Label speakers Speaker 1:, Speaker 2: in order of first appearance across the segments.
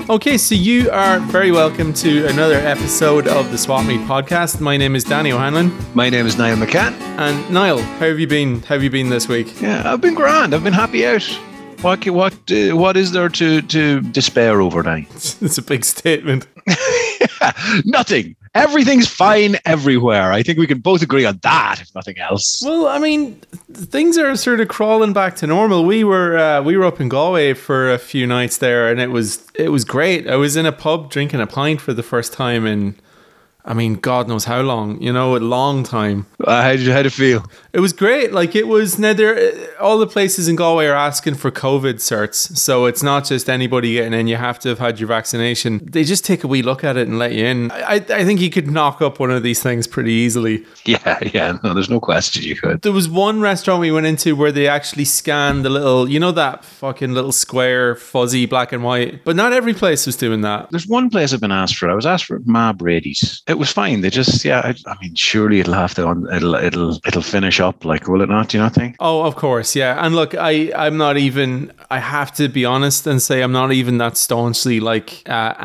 Speaker 1: Okay, so you are very welcome to another episode of the Swap Meet podcast. My name is Danny O'Hanlon.
Speaker 2: My name is Niall McCann.
Speaker 1: And Niall, how have you been? How have you been this week?
Speaker 2: Yeah, I've been grand. I've been happy out. What is there to despair over, Danny?
Speaker 1: It's a big statement.
Speaker 2: Nothing. Everything's fine everywhere. I think we can both agree on that, if nothing else.
Speaker 1: Well, I mean, things are sort of crawling back to normal. We were up in Galway for a few nights there, and it was great. I was in a pub drinking a pint for the first time in, I mean, God knows how long, a long time.
Speaker 2: How did it feel?
Speaker 1: It was great. Like, it was, all the places in Galway are asking for COVID certs. So it's not just anybody getting in. You have to have had your vaccination. They just take a wee look at it and let you in. I think you could knock up one of these things pretty easily.
Speaker 2: Yeah. No, there's no question you could.
Speaker 1: There was one restaurant we went into where they actually scanned the little, that fucking little square, fuzzy black and white. But not every place was doing that.
Speaker 2: There's one place I've been asked for. I was asked for at Ma Brady's. It was fine. They just, I mean, surely it'll have to, it'll finish up, like, will it not? Do you not think?
Speaker 1: Oh, of course, yeah. And look, I'm not even, I have to be honest and say I'm not even that staunchly like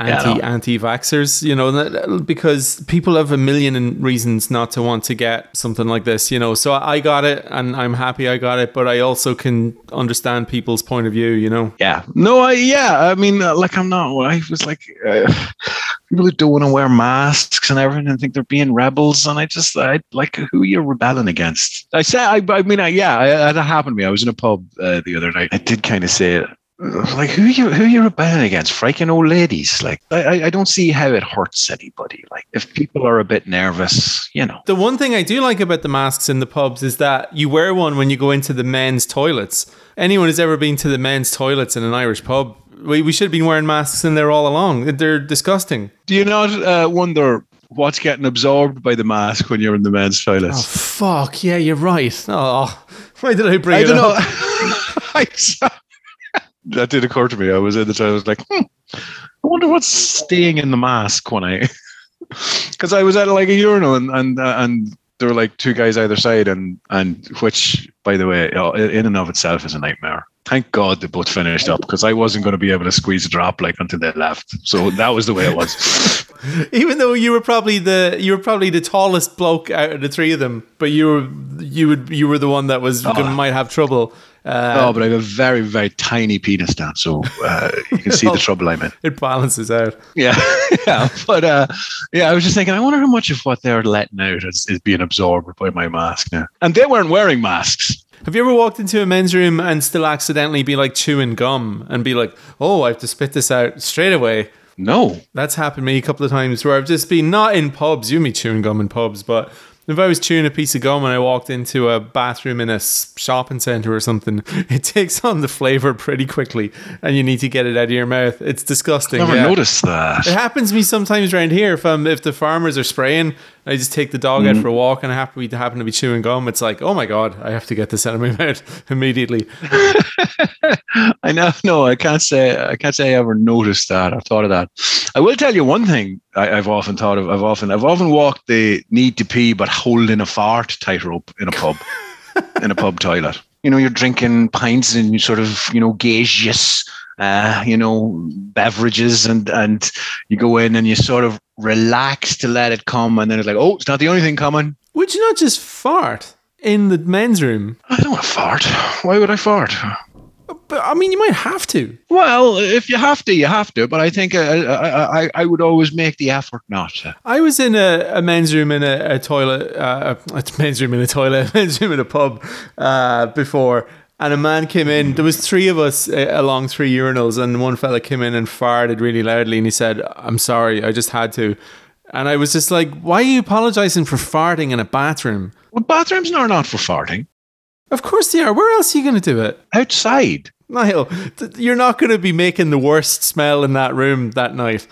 Speaker 1: anti-vaxxers, because people have a million reasons not to want to get something like this, So I got it and I'm happy I got it, but I also can understand people's point of view,
Speaker 2: Yeah. No, I mean, I was like, people who don't want to wear masks and everything and think they're being rebels, and I like, who are you rebelling against? That happened to me. I was in a pub the other night. I did kind of say it. Like, who are you rebelling against? Frightened old ladies. Like, I don't see how it hurts anybody. Like, if people are a bit nervous,
Speaker 1: The one thing I do like about the masks in the pubs is that you wear one when you go into the men's toilets. Anyone who's ever been to the men's toilets in an Irish pub, we should have been wearing masks in there all along. They're disgusting.
Speaker 2: Do you not wonder what's getting absorbed by the mask when you're in the men's toilets?
Speaker 1: Oh, fuck. Yeah, you're right. Oh, why did I bring it up?
Speaker 2: I don't know. That did occur to me. I was in the toilet. I was like, I wonder what's staying in the mask when because I was at like a urinal and there were like two guys either side and which, by the way, in and of itself is a nightmare. Thank God they both finished up, because I wasn't going to be able to squeeze a drop until they left. So that was the way it was.
Speaker 1: Even though you were probably the tallest bloke out of the three of them, but you were the one that might have trouble.
Speaker 2: But I have a very, very tiny penis now, so you can see the trouble I'm in.
Speaker 1: It balances out.
Speaker 2: Yeah. But I was just thinking, I wonder how much of what they're letting out is being absorbed by my mask now. And they weren't wearing masks.
Speaker 1: Have you ever walked into a men's room and still accidentally be like chewing gum and be like, oh, I have to spit this out straight away?
Speaker 2: No.
Speaker 1: That's happened to me a couple of times where I've just been, not in pubs, you mean chewing gum in pubs, but if I was chewing a piece of gum and I walked into a bathroom in a shopping centre or something, it takes on the flavour pretty quickly and you need to get it out of your mouth. It's disgusting.
Speaker 2: I've never noticed that.
Speaker 1: It happens to me sometimes around here. If the farmers are spraying, I just take the dog out for a walk and I happen to be chewing gum. It's like, oh my God, I have to get this out of my mouth immediately.
Speaker 2: I know. No, I can't say I ever noticed that. I've thought of that. I will tell you one thing I've often thought of. I've often walked the need to pee but holding a fart tightrope in a pub, in a pub toilet. You're drinking pints and you sort of, gaseous, beverages and you go in and you sort of relax to let it come, and then it's like, oh, it's not the only thing coming.
Speaker 1: Would you not just fart in the men's room?
Speaker 2: I don't want to fart. Why would I fart?
Speaker 1: But I mean, you might have to.
Speaker 2: Well, if you have to, you have to. But I think I would always make the effort not to.
Speaker 1: I was in a men's room in a toilet, a men's room in a pub before. And a man came in. There was three of us along three urinals, and one fella came in and farted really loudly. And he said, "I'm sorry, I just had to." And I was just like, "Why are you apologizing for farting in a bathroom?"
Speaker 2: Well, bathrooms are not for farting.
Speaker 1: Of course they are. Where else are you going to do it?
Speaker 2: Outside.
Speaker 1: Niall, you're not going to be making the worst smell in that room that night.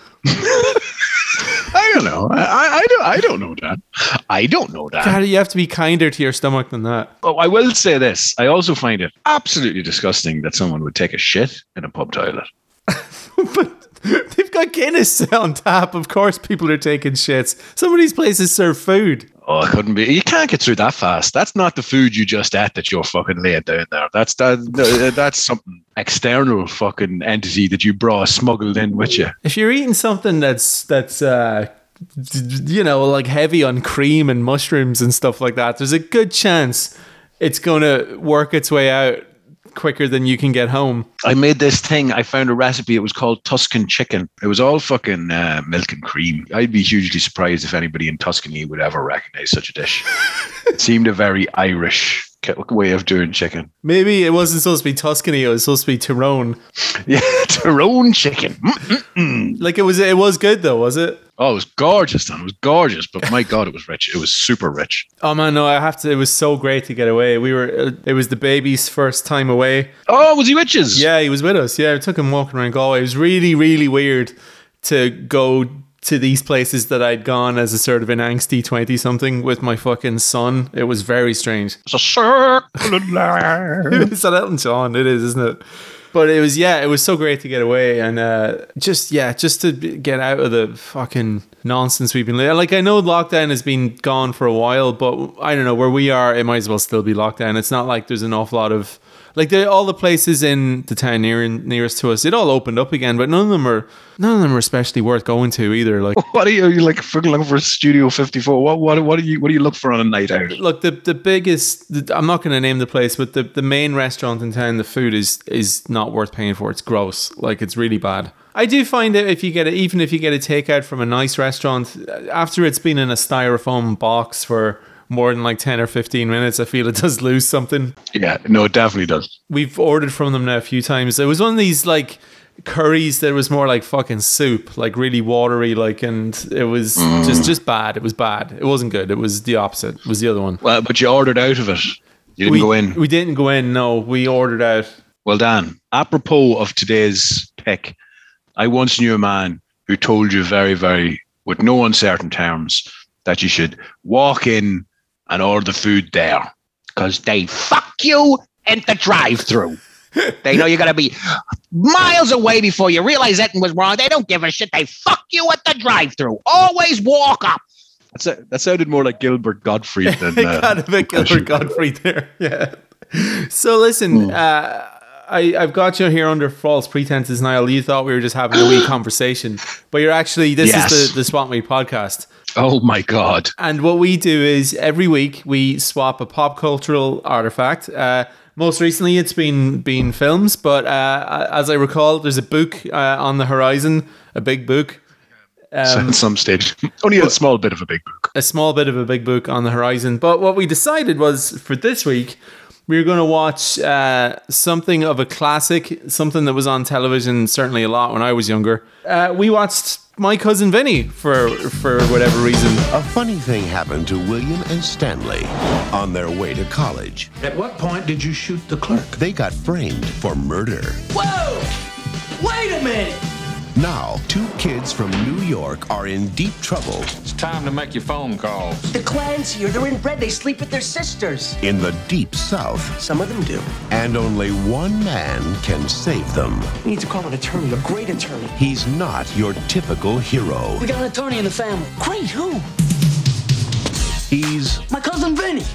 Speaker 2: I don't know. I don't know that. I don't know that.
Speaker 1: God, you have to be kinder to your stomach than that.
Speaker 2: Oh, I will say this. I also find it absolutely disgusting that someone would take a shit in a pub toilet.
Speaker 1: But they've got Guinness on tap. Of course people are taking shits. Some of these places serve food.
Speaker 2: Oh, I couldn't be. You can't get through that fast. That's not the food you just ate that you're fucking laying down there. That's something external fucking entity that you brought smuggled in with you.
Speaker 1: If you're eating something that's like heavy on cream and mushrooms and stuff like that, there's a good chance it's going to work its way out quicker than you can get home.
Speaker 2: I made this thing. I found a recipe. It was called Tuscan chicken. It was all fucking milk and cream. I'd be hugely surprised if anybody in Tuscany would ever recognize such a dish. It seemed a very Irish way of doing chicken.
Speaker 1: Maybe it wasn't supposed to be Tuscany. It was supposed to be Tyrone.
Speaker 2: Yeah, Tyrone chicken. Mm-mm-mm.
Speaker 1: Like it was good though, was it?
Speaker 2: Oh, it was gorgeous, Dan. It was gorgeous, but my God, it was rich. It was super rich.
Speaker 1: Oh man, no, I have to. It was so great to get away. It was the baby's first time away.
Speaker 2: Oh, was he with us?
Speaker 1: Yeah, he was with us. Yeah, I took him walking around Galway. It was really, really weird to go to these places that I'd gone as a sort of an angsty 20-something with my fucking son. It was very strange.
Speaker 2: It's a circle of life.
Speaker 1: It's that Elton John. It is, isn't it? But it was so great to get away and just to get out of the fucking nonsense we've been living. Like, I know lockdown has been gone for a while, but I don't know, where we are, it might as well still be lockdown. It's not like there's an awful lot of, like, all the places in the town nearest to us, it all opened up again, but none of them are especially worth going to either. Like,
Speaker 2: what are you like looking for? Studio 54? What do you look for on a night out?
Speaker 1: Look, the biggest, I'm not going to name the place, but the main restaurant in town, the food is not worth paying for. It's gross. Like, it's really bad. I do find that even if you get a takeout from a nice restaurant, after it's been in a styrofoam box for more than like 10 or 15 minutes, I feel it does lose something. Yeah, no, it definitely does. We've ordered from them now a few times. It was one of these like curries that was more like fucking soup, like really watery, like, and it was just bad. It was bad. It wasn't good. It was the opposite. It was the other one. Well, but you ordered out of it. You didn't go in. We didn't go in. No, we ordered out. Well, Dan, apropos of today's pick, I once knew a man who told you very, very, with no uncertain terms, that you should walk in and order the food there because they fuck you in the drive-thru. They know you're going to be miles away before you realize anything was wrong. They don't give a shit. They fuck you at the drive-thru. Always walk up. That sounded more like Gilbert Gottfried than... kind of a Gilbert Gottfried there, yeah. So listen, I've got you here under false pretenses, Niall. You thought we were just having a wee conversation, but you're actually, this is the Swap Me podcast. Oh my God. And what we do is every week we swap a pop cultural artifact. Most recently it's been films, but as I recall, there's a book on the horizon, a big book. At some stage. Only a small bit of a big book. A small bit of a big book on the horizon. But what we decided was for this week, we were going to watch something of a classic, something that was on television certainly a lot when I was younger. We watched My Cousin Vinny for whatever reason.
Speaker 3: A funny thing happened to William and Stanley on their way to college.
Speaker 4: At what point did you shoot the clerk?
Speaker 3: They got framed for murder.
Speaker 4: Whoa! Wait a minute!
Speaker 3: Now, two kids from New York are in deep trouble.
Speaker 5: It's time to make your phone calls.
Speaker 6: The clan's here. They're inbred. They sleep with their sisters.
Speaker 3: In the deep south.
Speaker 6: Some of them do.
Speaker 3: And only one man can save them.
Speaker 6: We need to call an attorney, a great attorney.
Speaker 3: He's not your typical hero.
Speaker 6: We got an attorney in the family. Great, who?
Speaker 3: He's...
Speaker 6: my cousin Vinny.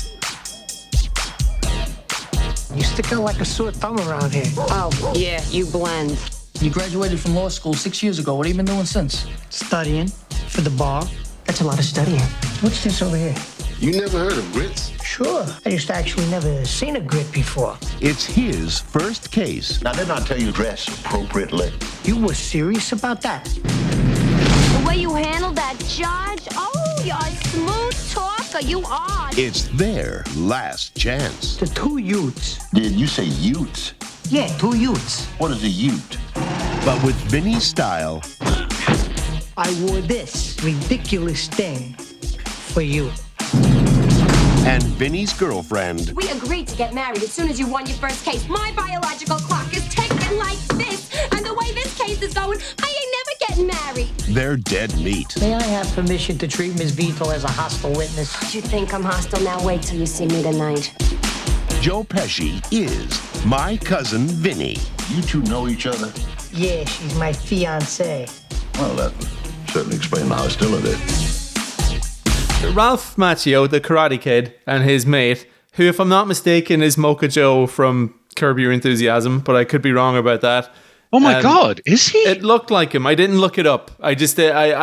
Speaker 7: You stick out like a sore thumb around here.
Speaker 8: Oh, yeah, you blend.
Speaker 9: You graduated from law school 6 years ago. What have you been doing since?
Speaker 7: Studying for the bar.
Speaker 6: That's a lot of studying.
Speaker 7: What's this over here?
Speaker 5: You never heard of grits?
Speaker 7: Sure. I just actually never seen a grit before.
Speaker 3: It's his first case.
Speaker 10: Now, didn't I tell you dress appropriately?
Speaker 7: You were serious about that?
Speaker 8: The way you handled that judge, oh, you're a smooth talker, you are.
Speaker 3: It's their last chance.
Speaker 7: The two Utes.
Speaker 10: Did you say Utes?
Speaker 7: Yeah, two Utes.
Speaker 10: What is a Ute?
Speaker 3: But with Vinny's style...
Speaker 7: I wore this ridiculous thing for you.
Speaker 3: And Vinny's girlfriend...
Speaker 8: We agreed to get married as soon as you won your first case. My biological clock is ticking like this. And the way this case is going, I ain't never getting married.
Speaker 3: They're dead meat.
Speaker 7: May I have permission to treat Ms. Vito as a hostile witness?
Speaker 8: You think I'm hostile? Now wait till you see me tonight.
Speaker 3: Joe Pesci is My Cousin Vinny.
Speaker 10: You two know each other?
Speaker 7: Yeah, she's my fiancée.
Speaker 10: Well, that would certainly explain the hostility.
Speaker 1: Ralph Macchio, the Karate Kid, and his mate, who, if I'm not mistaken, is Mocha Joe from Curb Your Enthusiasm, but I could be wrong about that.
Speaker 2: Oh my God, is he?
Speaker 1: It looked like him. I didn't look it up. I just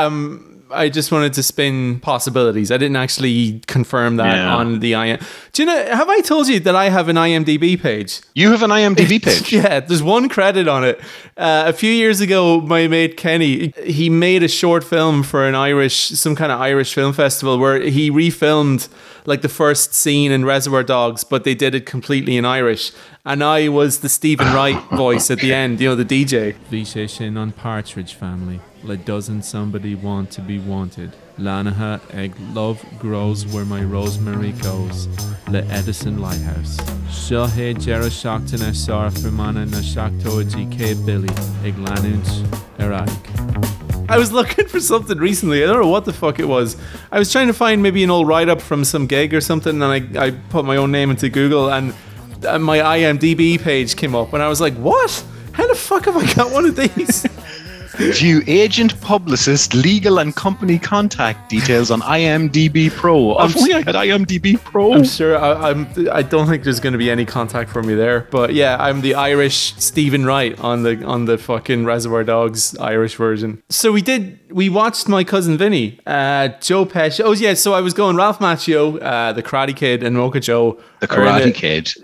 Speaker 1: wanted to spin possibilities. I didn't actually confirm that on the IMDb. Do you know, have I told you that I have an IMDb page?
Speaker 2: You have an IMDb page?
Speaker 1: Yeah, there's one credit on it. A few years ago, my mate Kenny, he made a short film for some kind of Irish film festival where he refilmed like the first scene in Reservoir Dogs, but they did it completely in Irish. And I was the Stephen Wright voice at the end, the DJ. Vishe sin on Partridge Family. Let doesn't somebody want to be wanted? Lanaha egg love grows where my rosemary goes. Le Edison Lighthouse. Shohe Jera Shockton Sar Firmana na Shaktoji K Billy. Egg Lanuch Eraik. I was looking for something recently. I don't know what the fuck it was. I was trying to find maybe an old write-up from some gig or something, and I put my own name into Google, and my IMDb page came up, and I was like, what? How the fuck have I got one of these?
Speaker 2: View agent, publicist, legal and company contact details on IMDb Pro. If only I had IMDb Pro.
Speaker 1: I'm sure I don't think there's going to be any contact for me there. But yeah, I'm the Irish Stephen Wright on the fucking Reservoir Dogs Irish version. So we watched My Cousin Vinny, Joe Pesci. Oh yeah, so I was going Ralph Macchio, the Karate Kid, and Mocha Joe.
Speaker 2: The Karate Kid.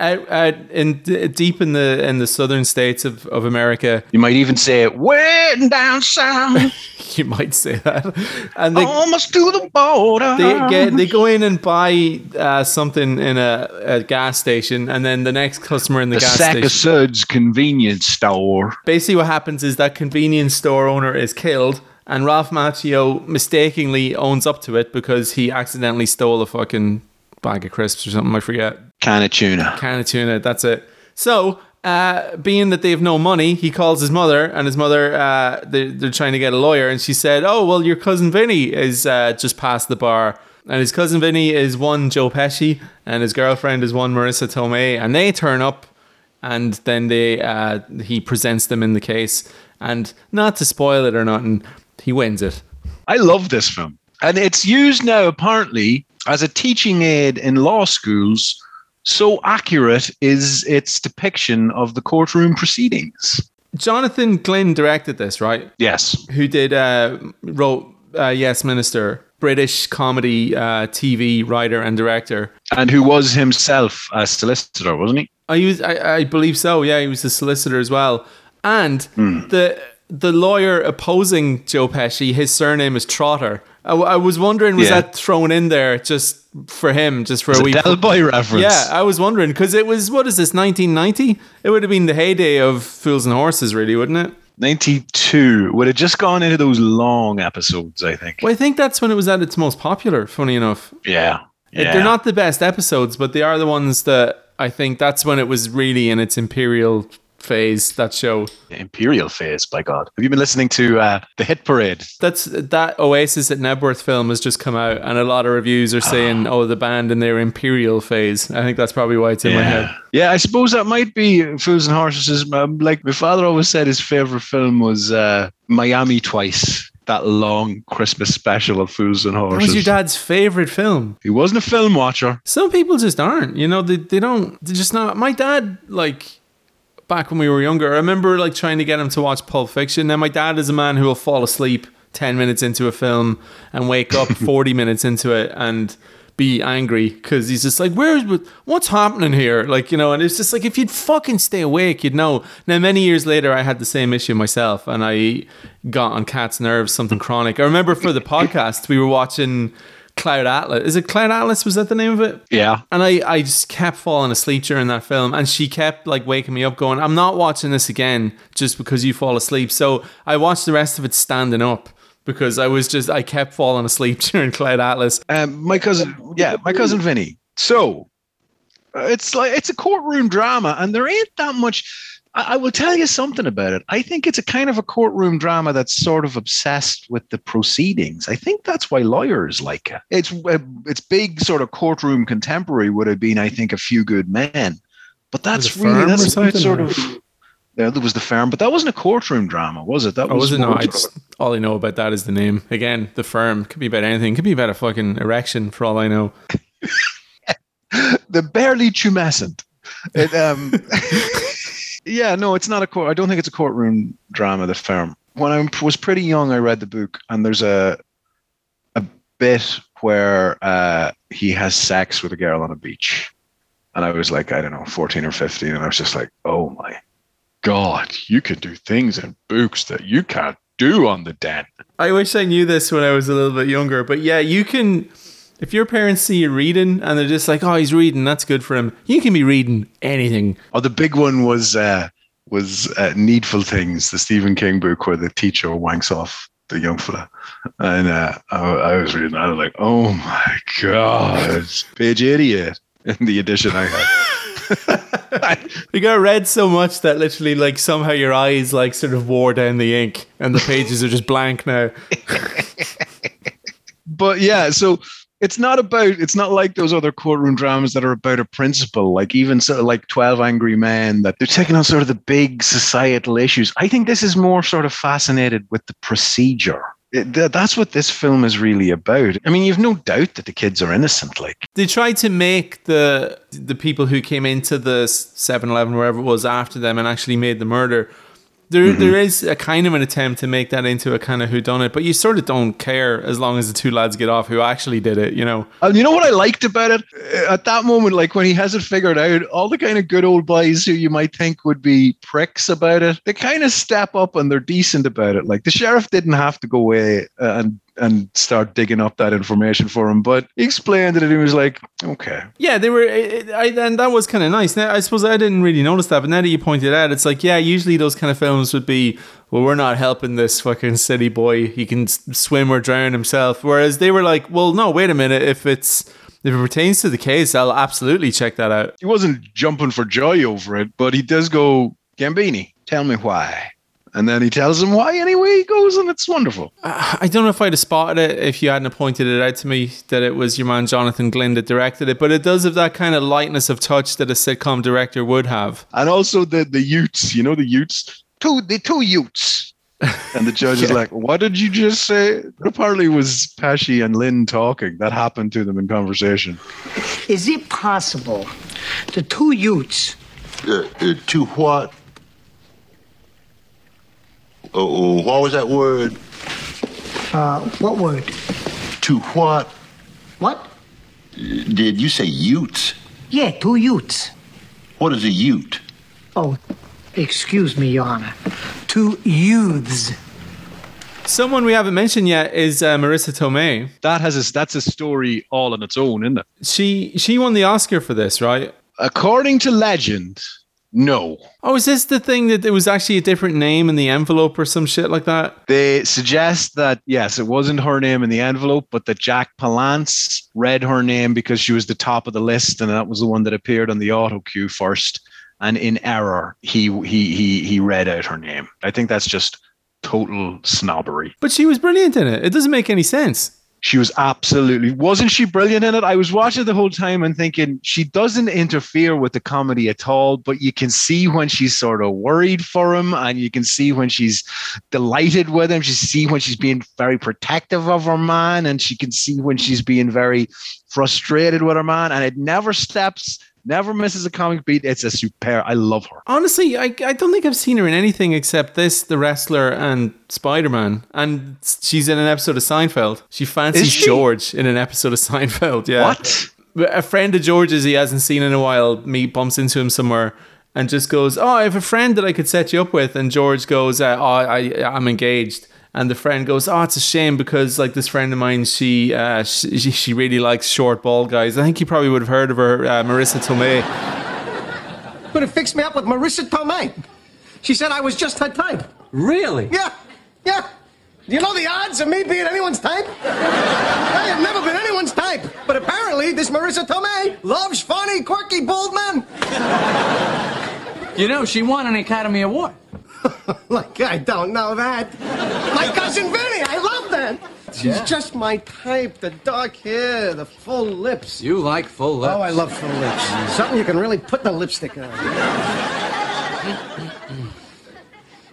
Speaker 1: Out deep in the southern states of America.
Speaker 2: You might even say way down south.
Speaker 1: You might say that. And they
Speaker 2: almost to the border.
Speaker 1: They go in and buy something in a gas station, and then the next customer in the gas station.
Speaker 2: The Sack of Suds convenience store.
Speaker 1: Basically what happens is that convenience store owner is killed, and Ralph Macchio mistakenly owns up to it because he accidentally stole a fucking bag of crisps or something, I forget.
Speaker 2: Can of tuna,
Speaker 1: that's it. So, being that they have no money, he calls his mother, and his mother, they're trying to get a lawyer, and she said, oh, well, your cousin Vinny is just past the bar. And his cousin Vinny is one Joe Pesci, and his girlfriend is one Marissa Tomei, and they turn up, and then he presents them in the case. And not to spoil it or nothing, he wins it.
Speaker 2: I love this film. And it's used now, apparently, as a teaching aid in law schools. So accurate is its depiction of the courtroom proceedings.
Speaker 1: Jonathan Glynn directed this, right?
Speaker 2: Yes.
Speaker 1: Who wrote Yes, Minister, British comedy TV writer and director.
Speaker 2: And who was himself a solicitor, wasn't he?
Speaker 1: I believe so, yeah. He was a solicitor as well. And the lawyer opposing Joe Pesci, his surname is Trotter. I was wondering, was that thrown in there just for him, just for a wee
Speaker 2: Del Boy reference?
Speaker 1: Yeah, I was wondering, because it was, what is this, 1990? It would have been the heyday of Fools and Horses, really, wouldn't it?
Speaker 2: 92. Would have just gone into those long episodes, I think.
Speaker 1: Well, I think that's when it was at its most popular, funny enough.
Speaker 2: Yeah.
Speaker 1: They're not the best episodes, but they are the ones that I think that's when it was really in its imperial phase, that show.
Speaker 2: The imperial phase, by God. Have you been listening to The Hit Parade?
Speaker 1: That Oasis at Nebworth film has just come out, and a lot of reviews are saying, the band in their imperial phase. I think that's probably why it's in my head.
Speaker 2: Yeah, I suppose that might be Fools and Horses. Like, my father always said his favorite film was Miami Twice. That long Christmas special of Fools and Horses.
Speaker 1: That was your dad's favorite film.
Speaker 2: He wasn't a film watcher.
Speaker 1: Some people just aren't. They're just not. My dad, back when we were younger, I remember trying to get him to watch Pulp Fiction. Now, my dad is a man who will fall asleep 10 minutes into a film and wake up 40 minutes into it and be angry because he's just like, what's happening here? And it's just like, if you'd fucking stay awake, you'd know. Now, many years later, I had the same issue myself, and I got on cat's nerves, something chronic. I remember for the podcast, we were watching Cloud Atlas. Is it Cloud Atlas? Was that the name of it?
Speaker 2: Yeah.
Speaker 1: And I just kept falling asleep during that film, and she kept waking me up going, I'm not watching this again just because you fall asleep. So I watched the rest of it standing up because I kept falling asleep during Cloud Atlas.
Speaker 2: My cousin Vinny. So it's a courtroom drama, and there ain't that much. I will tell you something about it. I think it's a kind of a courtroom drama that's sort of obsessed with the proceedings. I think that's why lawyers like it. It's big sort of courtroom contemporary would have been, I think, A Few Good Men. But that's really, that's sort of... There was The Firm, but that wasn't a courtroom drama, was it? That
Speaker 1: was it? No,
Speaker 2: more-
Speaker 1: all I know about that is the name. Again, The Firm. Could be about anything. Could be about a fucking erection for all I know.
Speaker 2: The barely tumescent. Yeah, no, it's not a court. I don't think it's a courtroom drama, The Firm. When I was pretty young, I read the book, and there's a bit where he has sex with a girl on a beach. And I was like, I don't know, 14 or 15. And I was just like, oh my God, you can do things in books that you can't do on the den.
Speaker 1: I wish I knew this when I was a little bit younger. But yeah, you can... If your parents see you reading and they're just like, oh, he's reading, that's good for him. You can be reading anything.
Speaker 2: Oh, the big one was Needful Things, the Stephen King book where the teacher wanks off the young fella. And I was reading that. I was like, oh my God. Page 88 in the edition I had.
Speaker 1: You got read so much that literally like somehow your eyes like sort of wore down the ink and the pages are just blank now.
Speaker 2: But yeah, so... It's not like those other courtroom dramas that are about a principle, like even sort of like 12 Angry Men, that they're taking on sort of the big societal issues. I think this is more sort of fascinated with the procedure. That's what this film is really about. I mean, you've no doubt that the kids are innocent. Like,
Speaker 1: they tried to make the people who came into the 7-Eleven, wherever it was, after them and actually made the murder. There is a kind of an attempt to make that into a kind of whodunit, but you sort of don't care as long as the two lads get off who actually did it, you know.
Speaker 2: And you know what I liked about it? At that moment, like when he has it figured out, all the kind of good old boys who you might think would be pricks about it, they kind of step up and they're decent about it. Like the sheriff didn't have to go away and start digging up that information for him, but he explained it and he was like, okay.
Speaker 1: Yeah, they were, and that was kind of nice. Now, I suppose I didn't really notice that, but now that you pointed out, it's like, yeah, usually those kind of films would be, well, we're not helping this fucking city boy. He can swim or drown himself. Whereas they were like, well, no, wait a minute. If it pertains to the case, I'll absolutely check that out.
Speaker 2: He wasn't jumping for joy over it, but he does go, Gambini, tell me why. And then he tells him why anyway he goes, and it's wonderful.
Speaker 1: I don't know if I'd have spotted it if you hadn't pointed it out to me that it was your man Jonathan Glynn that directed it, but it does have that kind of lightness of touch that a sitcom director would have.
Speaker 2: And also the Utes, you know, the Utes? The two Utes. And the judge is like, what did you just say? Apparently it was Pesci and Lynn talking. That happened to them in conversation.
Speaker 7: Is it possible the two Utes...
Speaker 10: To what? Oh, what was that word?
Speaker 7: What word?
Speaker 10: To what?
Speaker 7: What?
Speaker 10: Did you say Utes?
Speaker 7: Yeah, two Utes.
Speaker 10: What is a Ute?
Speaker 7: Oh, excuse me, Your Honor. Two youths.
Speaker 1: Someone we haven't mentioned yet is Marissa Tomei.
Speaker 2: That's a story all on its own, isn't it?
Speaker 1: She won the Oscar for this, right?
Speaker 2: According to legend, no.
Speaker 1: Oh, is this the thing that there was actually a different name in the envelope or some shit like that?
Speaker 2: They suggest that, yes, it wasn't her name in the envelope, but that Jack Palance read her name because she was the top of the list, and that was the one that appeared on the auto cue first. And in error, he read out her name. I think that's just total snobbery.
Speaker 1: But she was brilliant in it. It doesn't make any sense.
Speaker 2: She was absolutely... Wasn't she brilliant in it? I was watching the whole time and thinking, she doesn't interfere with the comedy at all, but you can see when she's sort of worried for him, and you can see when she's delighted with him. You see when she's being very protective of her man, and she can see when she's being very frustrated with her man, and it never misses a comic beat. It's a super... I love her.
Speaker 1: Honestly, I don't think I've seen her in anything except this, The Wrestler, and Spider-Man. And she's in an episode of Seinfeld. She fancies George in an episode of Seinfeld, yeah.
Speaker 2: What?
Speaker 1: A friend of George's he hasn't seen in a while, bumps into him somewhere and just goes, oh, I have a friend that I could set you up with. And George goes, I'm engaged. And the friend goes, oh, it's a shame because like this friend of mine, she really likes short, bald guys. I think you probably would have heard of her, Marissa Tomei.
Speaker 6: Could have fixed me up with Marissa Tomei. She said I was just her type.
Speaker 4: Really?
Speaker 6: Yeah. Do you know the odds of me being anyone's type? I have never been anyone's type. But apparently this Marissa Tomei loves funny, quirky, bald men.
Speaker 9: You know, she won an Academy Award.
Speaker 6: Like, I don't know that. My cousin Vinny, I love that. She's just my type. The dark hair, the full lips.
Speaker 9: You like full lips.
Speaker 6: Oh, I love full lips. Something you can really put the lipstick on.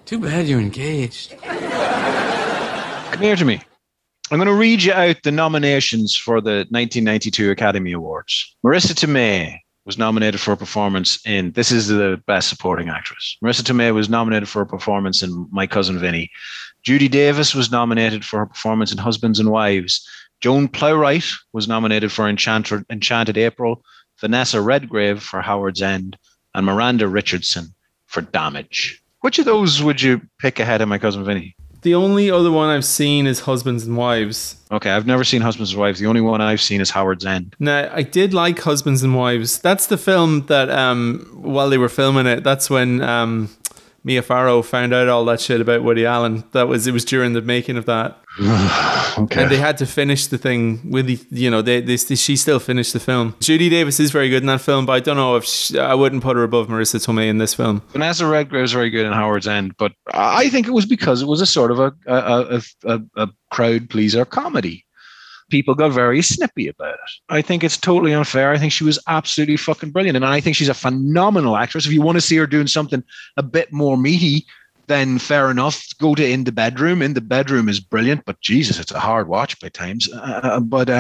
Speaker 11: Too bad you're engaged.
Speaker 2: Come here to me. I'm going to read you out the nominations for the 1992 Academy Awards. Marissa Tomei was nominated for a performance in, this is the Best Supporting Actress. Marissa Tomei was nominated for a performance in My Cousin Vinny. Judy Davis was nominated for her performance in Husbands and Wives. Joan Plowright was nominated for Enchanted April. Vanessa Redgrave for Howard's End. And Miranda Richardson for Damage. Which of those would you pick ahead of My Cousin Vinny?
Speaker 1: The only other one I've seen is Husbands and Wives.
Speaker 2: Okay, I've never seen Husbands and Wives. The only one I've seen is Howard's End.
Speaker 1: Now, I did like Husbands and Wives. That's the film that, while they were filming it, that's when Mia Farrow found out all that shit about Woody Allen. It was during the making of that.
Speaker 2: Okay.
Speaker 1: And they had to finish the thing with she still finished the film. Judy Davis is very good in that film, but I don't know if I wouldn't put her above Marissa Tomei in this film.
Speaker 2: Vanessa Redgrave is very good in Howard's End, but I think it was because it was a sort of a crowd pleaser comedy. People got very snippy about it. I think it's totally unfair. I think she was absolutely fucking brilliant, and I think she's a phenomenal actress. If you want to see her doing something a bit more meaty, then fair enough. Go to In the Bedroom. In the Bedroom is brilliant, but Jesus, it's a hard watch by times. But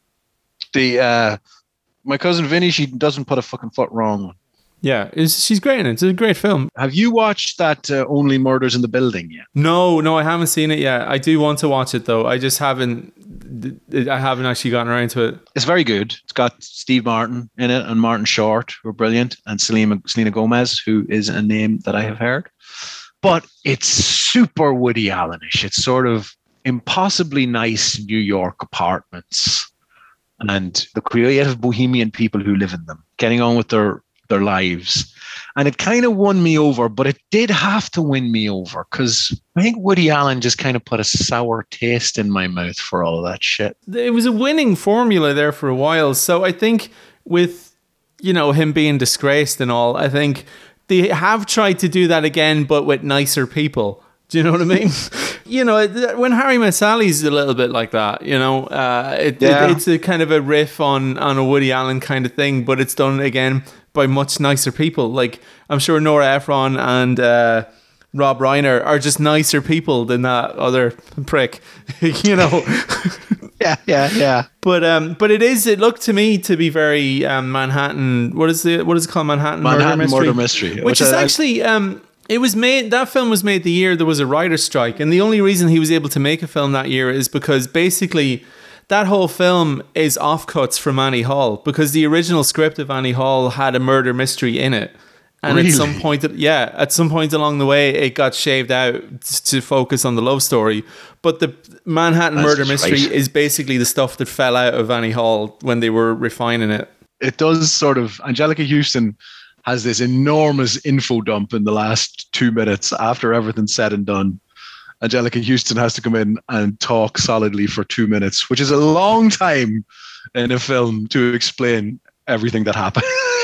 Speaker 2: My Cousin Vinny, she doesn't put a fucking foot wrong.
Speaker 1: Yeah, she's great in it. It's a great film.
Speaker 2: Have you watched that Only Murders in the Building yet?
Speaker 1: No, I haven't seen it yet. I do want to watch it though. I just haven't actually gotten around to it.
Speaker 2: It's very good. It's got Steve Martin in it and Martin Short, who are brilliant, and Selena Gomez, who is a name that I have heard. But it's super Woody Allen-ish. It's sort of impossibly nice New York apartments and the creative bohemian people who live in them, getting on with their lives. And it kind of won me over, but it did have to win me over because I think Woody Allen just kind of put a sour taste in my mouth for all of that shit.
Speaker 1: It was a winning formula there for a while. So I think with, him being disgraced and all, I think they have tried to do that again, but with nicer people. Do you know what I mean? When Harry Met Sally's a little bit like that, it's a kind of a riff on a Woody Allen kind of thing, but it's done again by much nicer people. Like, I'm sure Nora Ephron and Rob Reiner are just nicer people than that other prick,
Speaker 2: Yeah.
Speaker 1: But it looked to me to be very Manhattan. What is it called? Manhattan
Speaker 2: Murder Mystery.
Speaker 1: Which is actually that film was made the year there was a writer's strike, and the only reason he was able to make a film that year is because basically that whole film is offcuts from Annie Hall, because the original script of Annie Hall had a murder mystery in it. And
Speaker 2: really?
Speaker 1: at some point along the way, it got shaved out to focus on the love story. But the Manhattan Murder Mystery is basically the stuff that fell out of Annie Hall when they were refining it.
Speaker 2: It does sort of, Angelica Houston has this enormous info dump in the last 2 minutes after everything's said and done. Angelica Houston has to come in and talk solidly for 2 minutes, which is a long time in a film to explain everything that happened.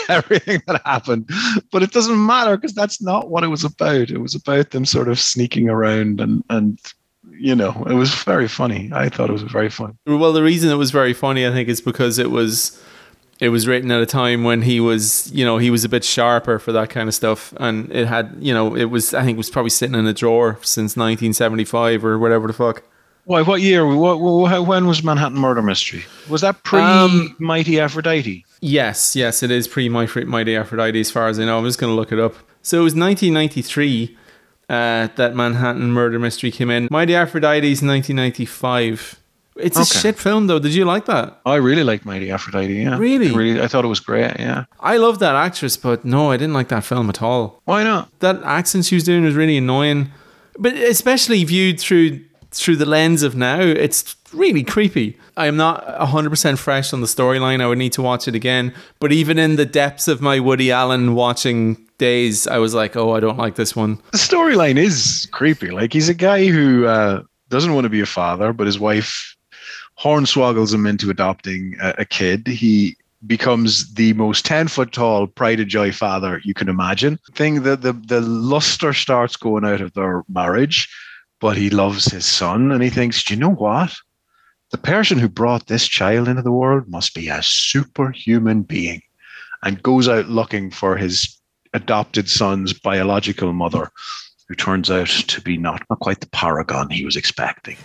Speaker 2: But it doesn't matter because that's not what it was about. It was about them sort of sneaking around and it was very funny. I thought it was very funny.
Speaker 1: Well, the reason it was very funny, I think, is because it was written at a time when he was a bit sharper for that kind of stuff, and it had, it was probably sitting in a drawer since 1975 or whatever the fuck.
Speaker 2: Why? What year? When was Manhattan Murder Mystery? Was that pre Mighty Aphrodite?
Speaker 1: Yes, it is pre Mighty Aphrodite, as far as I know. I'm just going to look it up. So it was 1993 that Manhattan Murder Mystery came in. Mighty Aphrodite is 1995. It's a shit film, though. Did you like that?
Speaker 2: I really liked Mighty Aphrodite, yeah.
Speaker 1: Really?
Speaker 2: I thought it was great, yeah.
Speaker 1: I love that actress, but no, I didn't like that film at all.
Speaker 2: Why not?
Speaker 1: That accent she was doing was really annoying. But especially viewed through the lens of now, it's really creepy. I am not 100% fresh on the storyline. I would need to watch it again. But even in the depths of my Woody Allen watching days, I was like, oh, I don't like this one.
Speaker 2: The storyline is creepy. Like, he's a guy who doesn't want to be a father, but his wife hornswoggles him into adopting a kid. He becomes the most 10-foot tall pride of joy father you can imagine. The luster starts going out of their marriage, but he loves his son, and he thinks, do you know what? The person who brought this child into the world must be a superhuman being, and goes out looking for his adopted son's biological mother who turns out to be not quite the paragon he was expecting.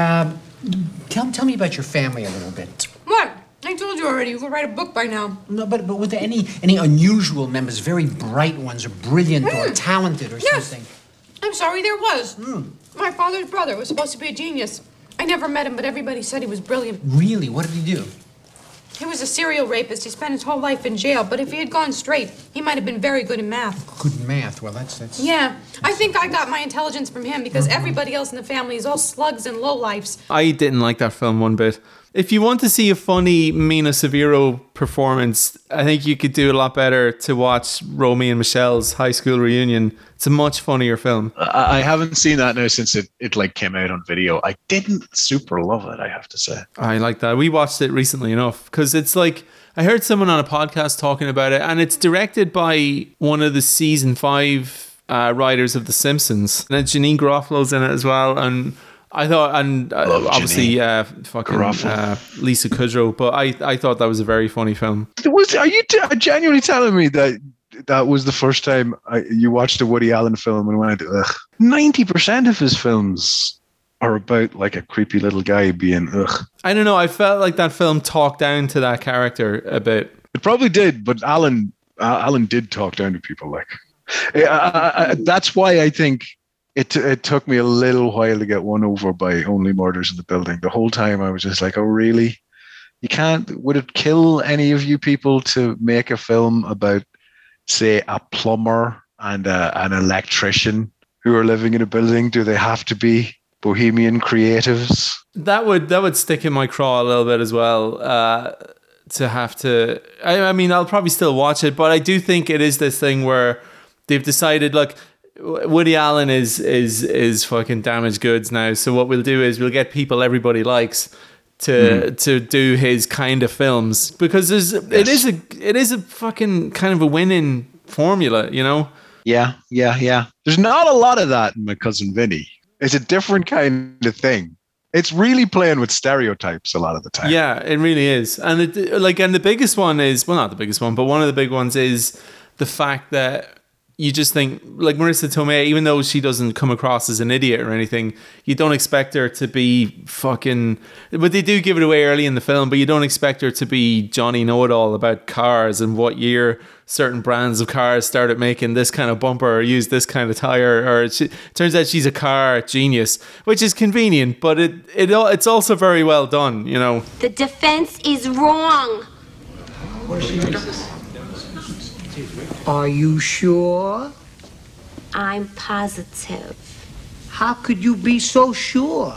Speaker 7: Tell me about your family a little bit.
Speaker 11: What? I told you already. You could write a book by now.
Speaker 7: No, but were there any unusual members, very bright ones, or brilliant, or talented, or something?
Speaker 11: I'm sorry, there was. My father's brother was supposed to be a genius. I never met him, but everybody said he was brilliant.
Speaker 7: Really? What did he do?
Speaker 11: He was a serial rapist. He spent his whole life in jail, but if he had gone straight, he might have been very good in math.
Speaker 7: Good in math? Well, that's...
Speaker 11: Yeah, I think I got my intelligence from him because everybody else in the family is all slugs and lowlifes.
Speaker 1: I didn't like that film one bit. If you want to see a funny Mina Severo performance, I think you could do a lot better to watch Romy and Michelle's high school reunion. It's a much funnier film.
Speaker 2: I haven't seen that now since it like came out on video. I didn't super love it, I have to say.
Speaker 1: I like that. We watched it recently enough because it's like, I heard someone on a podcast talking about it, and it's directed by one of the season 5 writers of The Simpsons. And then Janine Garofalo's in it as well, and I thought, and obviously Lisa Kudrow, but I thought that was a very funny film.
Speaker 2: Are you genuinely telling me that was the first time you watched a Woody Allen film and went, ugh? 90% of his films are about like a creepy little guy being ugh.
Speaker 1: I don't know. I felt like that film talked down to that character a bit.
Speaker 2: It probably did, but Allen did talk down to people. Like that's why I think it took me a little while to get won over by Only Murders in the Building. The whole time I was just like, oh really? You can't? Would it kill any of you people to make a film about, say, a plumber and an electrician who are living in a building? Do they have to be bohemian creatives?
Speaker 1: That would stick in my craw a little bit as well. To have to, I mean, I'll probably still watch it, but I do think it is this thing where they've decided, look, Woody Allen is fucking damaged goods now. So what we'll do is we'll get people everybody likes to do his kind of films, because it is a fucking kind of a winning formula, you know?
Speaker 2: Yeah. There's not a lot of that in My Cousin Vinny. It's a different kind of thing. It's really playing with stereotypes a lot of the time.
Speaker 1: Yeah, it really is. And and the biggest one is, well, not the biggest one, but one of the big ones is the fact that you just think, like Marissa Tomei, even though she doesn't come across as an idiot or anything, you don't expect her to be fucking... But they do give it away early in the film, but you don't expect her to be Johnny Know-It-All about cars and what year certain brands of cars started making this kind of bumper or use this kind of tire. Or it turns out she's a car genius, which is convenient, but it's also very well done, you know.
Speaker 8: The defense is wrong.
Speaker 7: Are you sure?
Speaker 8: I'm positive.
Speaker 7: How could you be so sure?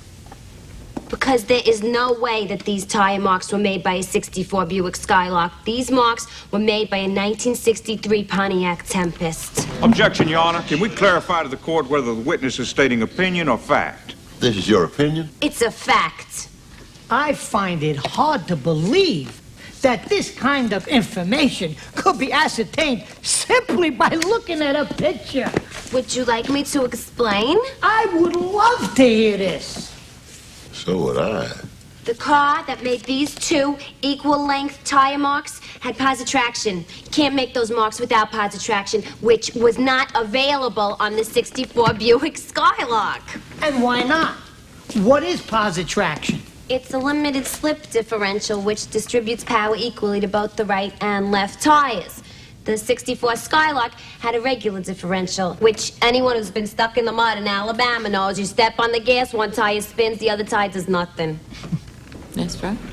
Speaker 8: Because there is no way that these tire marks were made by a 64 Buick Skylark. These marks were made by a 1963 Pontiac Tempest.
Speaker 12: Objection, Your Honor. Can we clarify to the court whether the witness is stating opinion or fact?
Speaker 10: This is your opinion?
Speaker 8: It's a fact.
Speaker 7: I find it hard to believe that this kind of information could be ascertained simply by looking at a picture.
Speaker 8: Would you like me to explain?
Speaker 7: I would love to hear this.
Speaker 10: So would I.
Speaker 8: The car that made these two equal-length tire marks had positive traction. You can't make those marks without positive traction, which was not available on the 64 Buick Skylark.
Speaker 7: And why not? What is positive traction?
Speaker 8: It's a limited slip differential which distributes power equally to both the right and left tires. The 64 Skylark had a regular differential, which anyone who's been stuck in the mud in Alabama knows. You step on the gas, one tire spins, the other tire does nothing.
Speaker 11: That's right.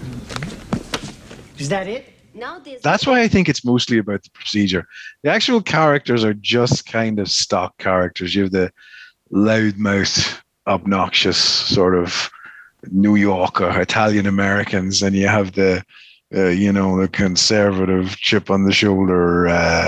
Speaker 7: Is that it?
Speaker 8: No,
Speaker 2: that's why I think it's mostly about the procedure. The actual characters are just kind of stock characters. You have the loudmouth, obnoxious sort of New Yorker, Italian Americans, and you have the the conservative chip on the shoulder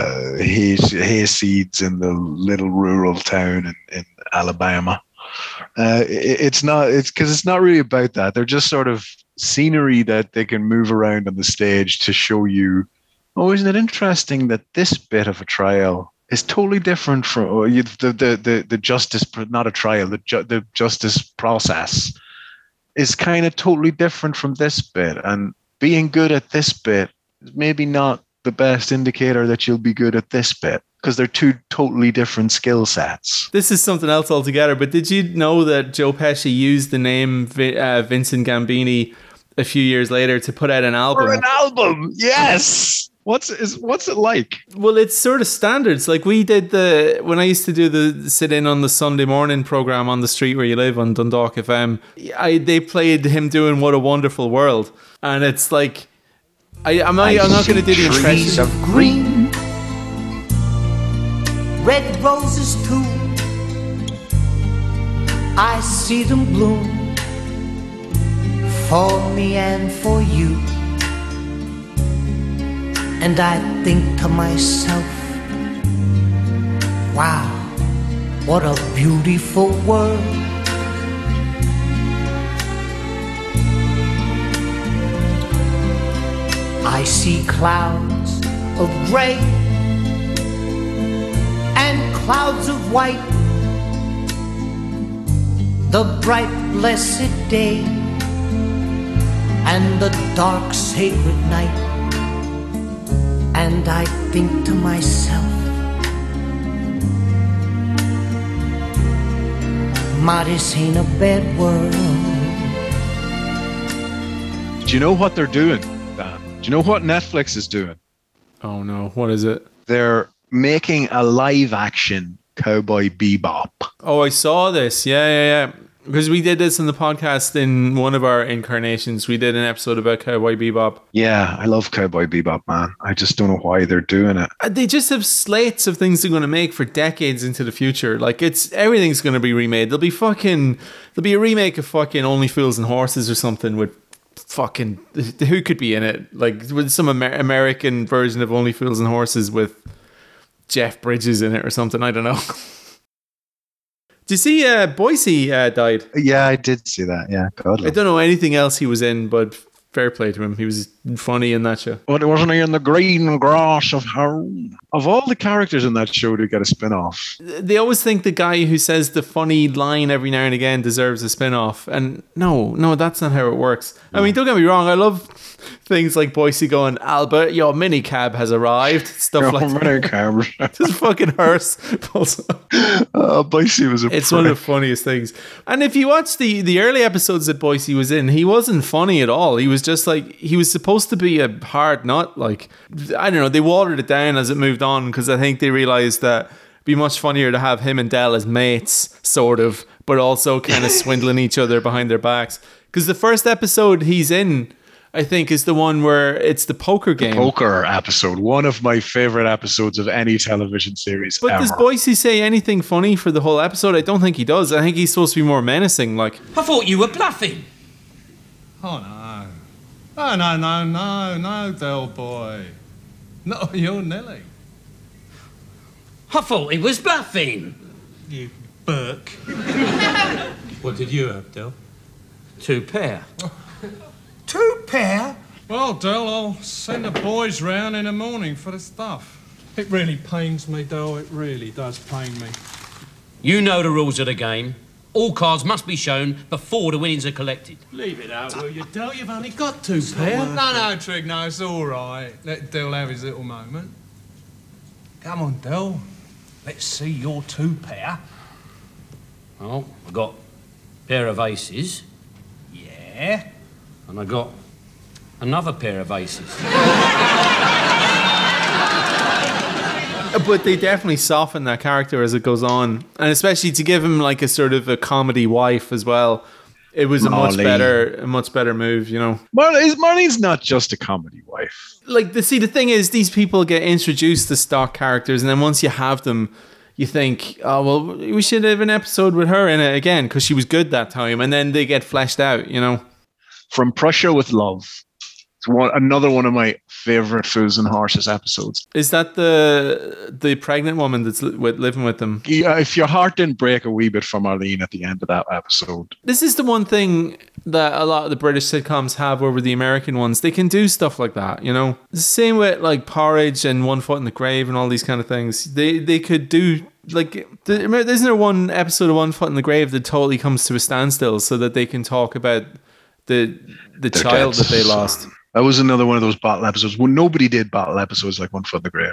Speaker 2: hayseeds in the little rural town in Alabama. It's because it's not really about that. They're just sort of scenery that they can move around on the stage to show you, oh, isn't it interesting that this bit of a trial is totally different from the justice, not a trial, the justice process is kind of totally different from this bit, and being good at this bit is maybe not the best indicator that you'll be good at this bit. because they're two totally different skill sets.
Speaker 1: This is something else altogether, but did you know that Joe Pesci used the name Vincent Gambini a few years later to put out an album?
Speaker 2: For an album, yes! What's it like?
Speaker 1: Well, it's sort of standards. Like we did when I used to do the sit in on the Sunday morning program on the street where you live on Dundalk FM. They played him doing "What a Wonderful World," and it's like I'm not going to do the impression
Speaker 7: of green, red roses too. I see them bloom for me and for you. And I think to myself, wow, what a beautiful world. I see clouds of gray and clouds of white, the bright blessed day and the dark sacred night. And I think to myself, ma, this ain't a bad world.
Speaker 2: Do you know what they're doing, Dan? Do you know what Netflix is doing?
Speaker 1: Oh no, what is it?
Speaker 2: They're making a live action Cowboy Bebop.
Speaker 1: Oh, I saw this. Yeah. Because we did this in the podcast in one of our incarnations. We did an episode about Cowboy Bebop.
Speaker 2: Yeah, I love Cowboy Bebop, man. I just don't know why they're doing it.
Speaker 1: They just have slates of things they're going to make for decades into the future. Like, everything's going to be remade. There'll be a remake of fucking Only Fools and Horses or something with fucking, who could be in it? Like, with some American version of Only Fools and Horses with Jeff Bridges in it or something. I don't know. Did you see Boise died?
Speaker 2: Yeah, I did see that. Yeah, God.
Speaker 1: I don't know anything else he was in, but fair play to him. He was funny in that show.
Speaker 2: But wasn't he in the green grass of home? Of all the characters in that show to get a spin-off.
Speaker 1: They always think the guy who says the funny line every now and again deserves a spin-off. And no, that's not how it works. I mean, don't get me wrong. I love things like Boise going, Albert, your minicab has arrived. Stuff like that.
Speaker 2: Minicab.
Speaker 1: Just fucking hearse.
Speaker 2: Boise was
Speaker 1: It's one of the funniest things. And if you watch the early episodes that Boise was in, he wasn't funny at all. He was just like, he was supposed to be a hard nut. Like, I don't know, they watered it down as it moved on because I think they realized that it'd be much funnier to have him and Del as mates, sort of, but also kind of swindling each other behind their backs. Because the first episode he's in, I think, is the one where it's the poker game.
Speaker 2: The poker episode. One of my favorite episodes of any television series
Speaker 1: But
Speaker 2: ever.
Speaker 1: does Boise say anything funny for the whole episode? I don't think he does. I think he's supposed to be more menacing. Like,
Speaker 4: I thought you were bluffing.
Speaker 13: Oh, no. Oh, no, Del boy. No, you're Nelly.
Speaker 4: I thought he was bluffing.
Speaker 13: You Burke. What did you have, Del?
Speaker 4: 2 pair.
Speaker 13: 2 pair? Well, Del, I'll send the boys round in the morning for the stuff. It really pains me, Del. It really does pain me.
Speaker 4: You know the rules of the game. All cards must be shown before the winnings are collected.
Speaker 13: Leave it out, will you, Del? You've only got 2 pair. No, Trig, no, it's all right. Let Del have his little moment. Come on, Del. Let's see your 2 pair.
Speaker 4: Well, I got a pair of aces.
Speaker 13: Yeah?
Speaker 4: And I got another pair of aces.
Speaker 1: but they definitely soften that character as it goes on, and especially to give him like a sort of a comedy wife as well. It was a much better move, you know.
Speaker 2: Well, Marlene's not just a comedy wife.
Speaker 1: Like, the thing is, these people get introduced to stock characters, and then once you have them, you think, oh, well, we should have an episode with her in it again, because she was good that time, and then they get fleshed out, you know.
Speaker 2: From Prussia with Love. It's another one of my favorite Fools and Horses episodes.
Speaker 1: Is that the pregnant woman that's living with them?
Speaker 2: Yeah, if your heart didn't break a wee bit for Marlene at the end of that episode.
Speaker 1: This is the one thing that a lot of the British sitcoms have over the American ones. They can do stuff like that, you know? The same with like Porridge and One Foot in the Grave and all these kind of things. They could do... Like, isn't there one episode of One Foot in the Grave that totally comes to a standstill so that they can talk about the child that they lost?
Speaker 2: That was another one of those bottle episodes. Well, nobody did bottle episodes like One Foot in the Grave.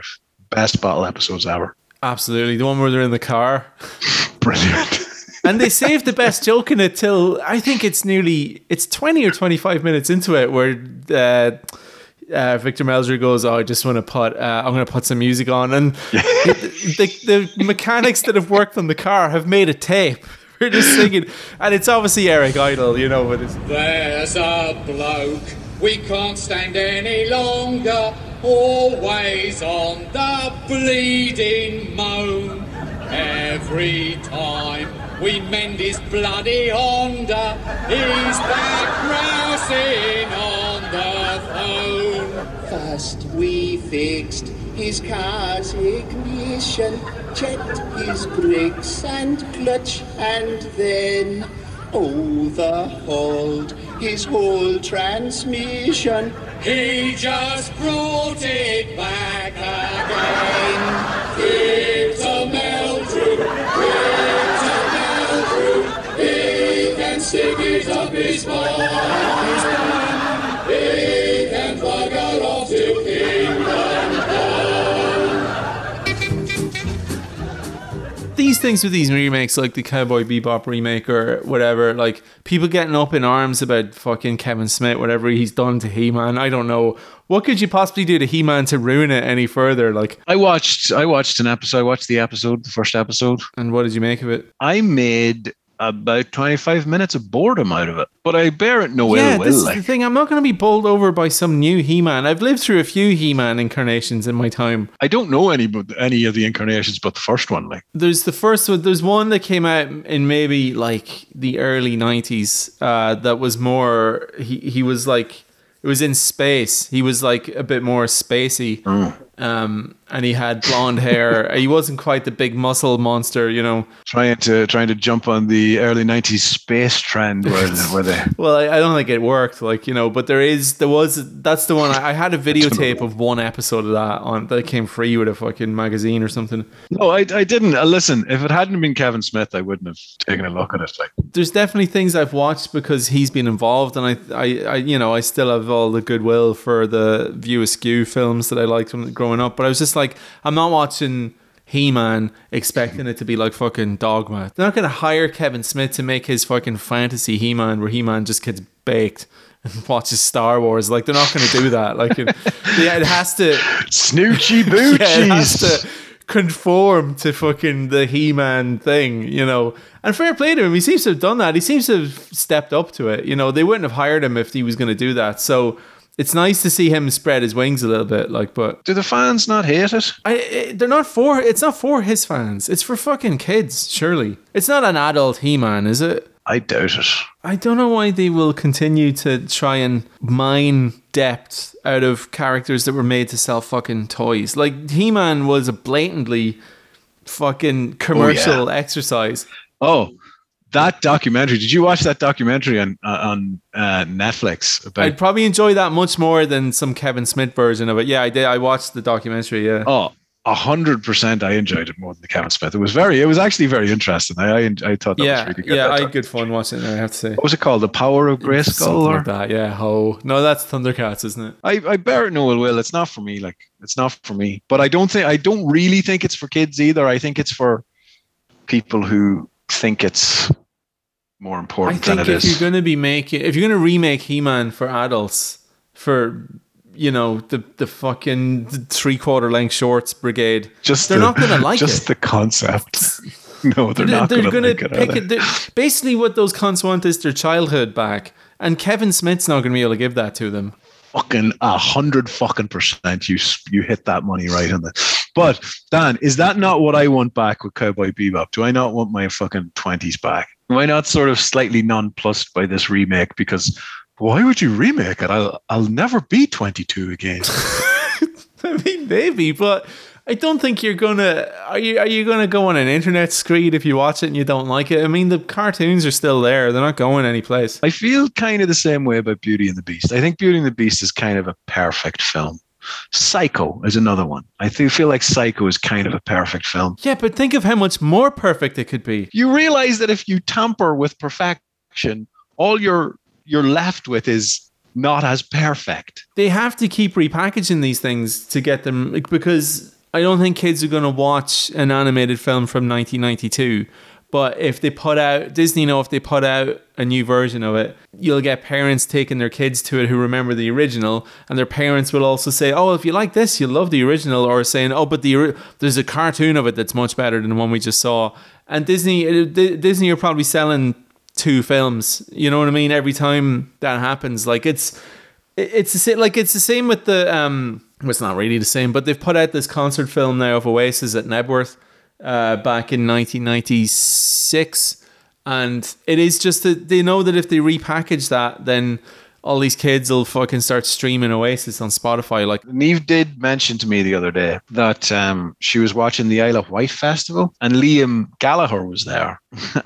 Speaker 2: best bottle episodes ever.
Speaker 1: Absolutely. The one where they're in the car.
Speaker 2: Brilliant.
Speaker 1: And they saved the best joke in it till I think it's 20 or 25 minutes into it where Victor Meldrew goes, "Oh, I just want to I'm going to put some music on," and the mechanics that have worked on the car have made a tape. We're just singing, and it's obviously Eric Idle, you know. But
Speaker 14: there's a bloke we can't stand any longer, always on the bleeding moan. Every time we mend his bloody Honda, he's back grousing on the phone. First we fixed his car's ignition, checked his brakes and clutch, and then overhauled his whole transmission. He just brought it back again. Victor Meldrew, he can stick it up his bum. He can bugger off to England.
Speaker 1: These things with these remakes, like the Cowboy Bebop remake or whatever, like people getting up in arms about fucking Kevin Smith, whatever he's done to He-Man. I don't know. What could you possibly do to He-Man to ruin it any further? Like,
Speaker 2: I watched an episode. I watched the first episode.
Speaker 1: And what did you make of it?
Speaker 2: I made about 25 minutes of boredom out of it, but I bear it no ill will.
Speaker 1: This is the thing. I'm not going to be bowled over by some new He-Man. I've lived through a few He-Man incarnations in my time.
Speaker 2: I don't know any of the incarnations, but the first one. Like,
Speaker 1: there's the first one. There's one that came out in maybe like the early 90s. That was more. He was like, it was in space. He was like a bit more spacey. And he had blonde hair. He wasn't quite the big muscle monster, you know.
Speaker 2: Trying to jump on the early 90s space trend where they.
Speaker 1: Well, I don't think it worked, like, you know. But that's the one. I had a videotape of one episode of that came free with a fucking magazine or something.
Speaker 2: No, I didn't. Listen, if it hadn't been Kevin Smith, I wouldn't have taken a look at it. Like,
Speaker 1: there's definitely things I've watched because he's been involved, and I still have all the goodwill for the View Askew films that I liked when growing up. But I was just like, I'm not watching He-Man expecting it to be like fucking Dogma. They're not going to hire Kevin Smith to make his fucking fantasy He-Man where He-Man just gets baked and watches Star Wars. Like, they're not going to do that. Like, it has to
Speaker 2: snoochy boochies.
Speaker 1: Yeah, it has to conform to fucking the He-Man thing, you know. And fair play to him, he seems to have done that. He seems to have stepped up to it. You know, they wouldn't have hired him if he was going to do that. So it's nice to see him spread his wings a little bit, like. But
Speaker 2: do the fans not hate it?
Speaker 1: It's not for his fans. It's for fucking kids, surely. It's not an adult He-Man, is it?
Speaker 2: I doubt it.
Speaker 1: I don't know why they will continue to try and mine depth out of characters that were made to sell fucking toys. Like, He-Man was a blatantly fucking commercial exercise.
Speaker 2: Oh, that documentary. Did you watch that documentary on Netflix?
Speaker 1: I'd probably enjoy that much more than some Kevin Smith version of it. Yeah, I did. I watched the documentary, yeah.
Speaker 2: Oh, 100% I enjoyed it more than the Kevin Smith. It was actually very interesting. I thought that was really good.
Speaker 1: Yeah, I had good fun watching it, I have to say.
Speaker 2: What was it called? The Power of Grayskull?
Speaker 1: Something like that, yeah. Oh, no, that's Thundercats, isn't it?
Speaker 2: I bear it no ill will. It's not for me. Like, it's not for me. But I don't really think it's for kids either. I think it's for people who think it's more important than it is.
Speaker 1: If you're going to remake He-Man for adults, for, you know, the fucking 3/4 length shorts brigade, they're not going to like it.
Speaker 2: Just the concept. No, they're not going to pick
Speaker 1: it. Basically, what those cunts want is their childhood back, and Kevin Smith's not going to be able to give that to them.
Speaker 2: Fucking 100%. You hit that money right on the. But Dan, is that not what I want back with Cowboy Bebop? Do I not want my fucking 20s back? Am I not sort of slightly nonplussed by this remake? Because why would you remake it? I'll never be 22 again.
Speaker 1: I mean, maybe, but I don't think you're gonna. Are you gonna go on an internet screed if you watch it and you don't like it? I mean, the cartoons are still there; they're not going anyplace.
Speaker 2: I feel kind of the same way about Beauty and the Beast. I think Beauty and the Beast is kind of a perfect film. Psycho is another one. I feel like Psycho is kind of a perfect film.
Speaker 1: Yeah, but think of how much more perfect it could be.
Speaker 2: You realize that if you tamper with perfection, all you're left with is not as perfect.
Speaker 1: They have to keep repackaging these things to get them, because I don't think kids are going to watch an animated film from 1992. But if they put out, Disney know if they put out a new version of it, you'll get parents taking their kids to it who remember the original, and their parents will also say, oh, if you like this, you'll love the original, or saying, oh, but there's a cartoon of it that's much better than the one we just saw. And Disney are probably selling 2 films, you know what I mean, every time that happens. Like it's the same with the well, it's not really the same, but they've put out this concert film now of Oasis at Nebworth back in 1996, and it is just that they know that if they repackage that, then all these kids will fucking start streaming Oasis on Spotify. Like
Speaker 2: Niamh did mention to me the other day that she was watching the Isle of Wight festival and Liam Gallagher was there,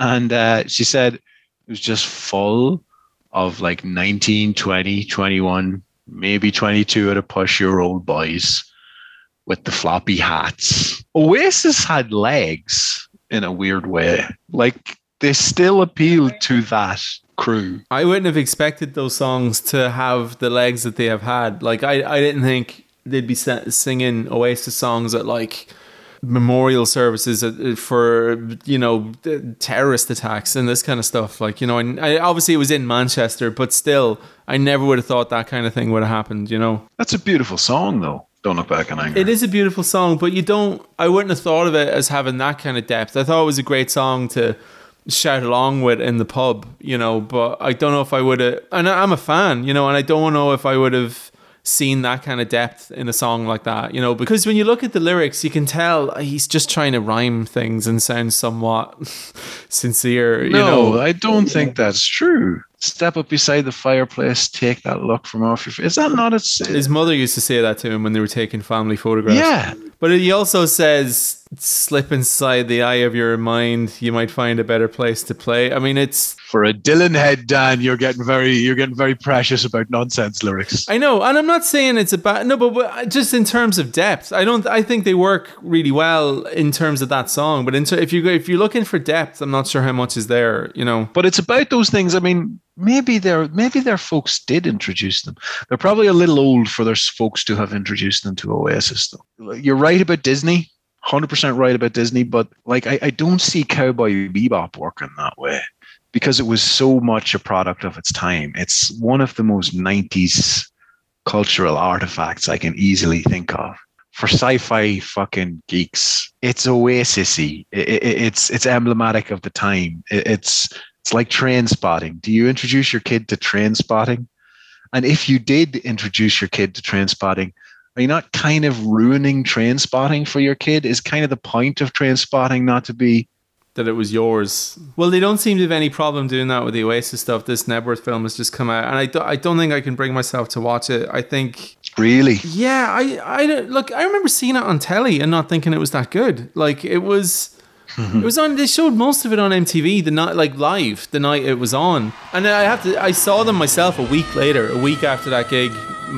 Speaker 2: and she said it was just full of like 19, 20, 21, maybe 22 at a push-year-old boys with the floppy hats. Oasis had legs in a weird way. Like, they still appealed to that crew.
Speaker 1: I wouldn't have expected those songs to have the legs that they have had. Like, I didn't think they'd be singing Oasis songs at, like, memorial services for, you know, terrorist attacks and this kind of stuff. Like, you know, I obviously it was in Manchester, but still, I never would have thought that kind of thing would have happened, you know.
Speaker 2: That's a beautiful song, though. Don't Look Back in Anger.
Speaker 1: It is a beautiful song, but I wouldn't have thought of it as having that kind of depth. I thought it was a great song to shout along with in the pub, you know, but I don't know if I would have, and I'm a fan, you know, and I don't know if I would have seen that kind of depth in a song like that, you know, because when you look at the lyrics, you can tell he's just trying to rhyme things and sound somewhat sincere, you know.
Speaker 2: I don't think that's true. Step up beside the fireplace, take that look from off your face. Is that not
Speaker 1: his mother used to say that to him when they were taking family photographs.
Speaker 2: Yeah.
Speaker 1: But he also says, slip inside the eye of your mind, you might find a better place to play. I mean, it's...
Speaker 2: For a Dylan head, Dan, you're getting very precious about nonsense lyrics.
Speaker 1: I know, and I'm not saying it's a bad... No, but just in terms of depth, I think they work really well in terms of that song. But if you're looking for depth, I'm not sure how much is there, you know.
Speaker 2: But it's about those things. I mean, maybe their folks did introduce them. They're probably a little old for their folks to have introduced them to Oasis, though. You're right about Disney. 100% right about Disney, but like I don't see Cowboy Bebop working that way because it was so much a product of its time. It's one of the most 90s cultural artifacts I can easily think of. For sci-fi fucking geeks, it's Oasis-y. It's emblematic of the time. It's like Trainspotting. Do you introduce your kid to Trainspotting? And if you did introduce your kid to Trainspotting, are you not kind of ruining Trainspotting for your kid? Is kind of the point of Trainspotting not to be
Speaker 1: that it was yours? Well, they don't seem to have any problem doing that with the Oasis stuff. This Nebworth film has just come out, and I don't think I can bring myself to watch it. I think
Speaker 2: really,
Speaker 1: yeah. I look. I remember seeing it on telly and not thinking it was that good. Like it was. It was on. They showed most of it on MTV the night, like live, the night it was on. And I saw them myself a week later, a week after that gig.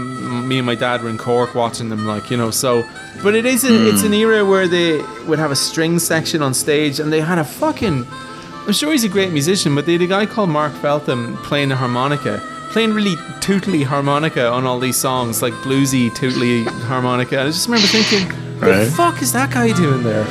Speaker 1: Me and my dad were in Cork watching them, like, you know. So, but it's an era where they would have a string section on stage, and they had a fucking. I'm sure he's a great musician, but they had a guy called Mark Feltham playing the harmonica, playing really tootly harmonica on all these songs, like bluesy tootly harmonica. And I just remember thinking, what the fuck is that guy doing there?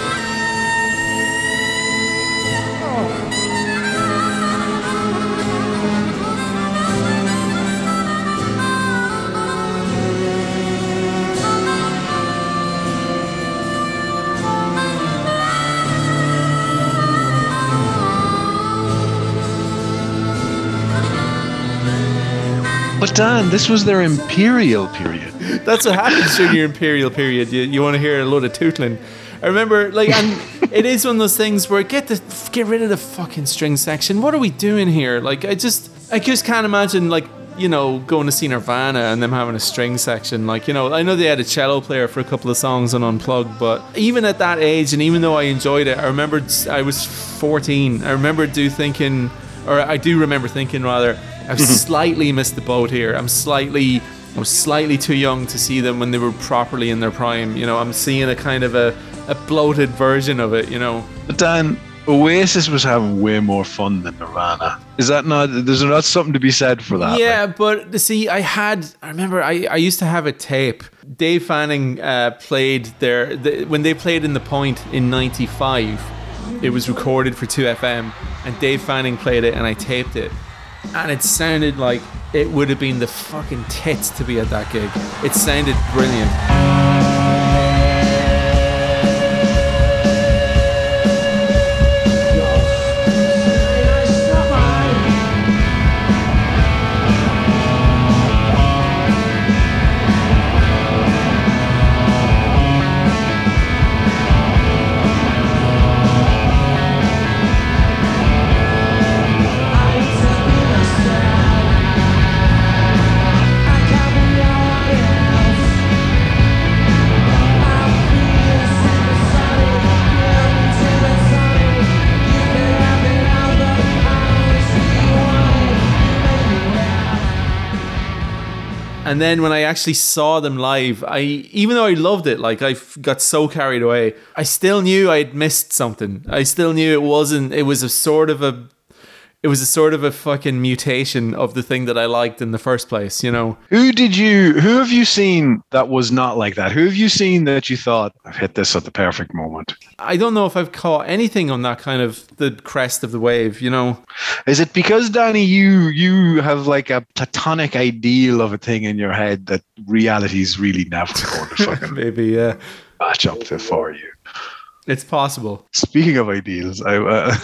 Speaker 2: But Dan, this was their imperial period.
Speaker 1: That's what happens during your imperial period. You want to hear a load of tootling. I remember, like, and it is one of those things where get rid of the fucking string section. What are we doing here? Like, I just can't imagine, like, you know, going to see Nirvana and them having a string section. Like, you know, I know they had a cello player for a couple of songs on Unplugged, but even at that age, and even though I enjoyed it, I remembered I was 14. I do remember thinking rather, I've slightly missed the boat here. I was slightly too young to see them when they were properly in their prime. You know, I'm seeing a kind of a bloated version of it, you know.
Speaker 2: But Dan, Oasis was having way more fun than Nirvana. Is that not? There's not something to be said for that.
Speaker 1: Yeah, but see, I remember I used to have a tape. Dave Fanning played when they played in the Point in '95. It was recorded for 2FM, and Dave Fanning played it, and I taped it, and it sounded like it would have been the fucking tits to be at that gig. It sounded brilliant. And then when I actually saw them live, even though I loved it, like I got so carried away, I still knew I'd missed something. I still knew it was a sort of a fucking mutation of the thing that I liked in the first place, you know?
Speaker 2: Who have you seen that was not like that? Who have you seen that you thought, I've hit this at the perfect moment?
Speaker 1: I don't know if I've caught anything on that kind of the crest of the wave, you know?
Speaker 2: Is it because, Danny, you have like a platonic ideal of a thing in your head that reality's really never going to fucking
Speaker 1: maybe, yeah,
Speaker 2: match up to for you?
Speaker 1: It's possible.
Speaker 2: Speaking of ideals, maybe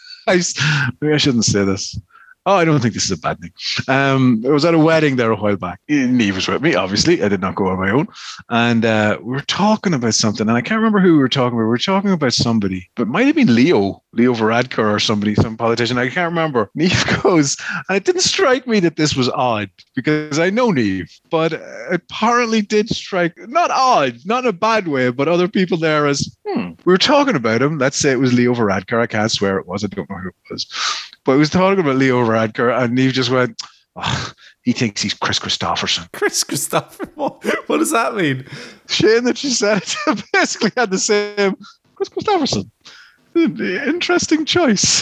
Speaker 2: I shouldn't say this. Oh, I don't think this is a bad thing. I was at a wedding there a while back. Niamh was with me, obviously. I did not go on my own. And we were talking about something, and I can't remember who we were talking about. We were talking about somebody, but it might have been Leo Varadkar or somebody, some politician. I can't remember. Niamh goes, and it didn't strike me that this was odd, because I know Niamh, but it apparently did strike, not odd, not in a bad way, but other people there as, we were talking about him. Let's say it was Leo Varadkar. I can't swear it was. I don't know who it was. But I was talking about Leo Varadkar, and Niamh just went, he thinks he's Chris Christopherson.
Speaker 1: Chris Christopherson? What does that mean?
Speaker 2: Shame that she said it. Basically had the same Chris Christopherson. Interesting choice.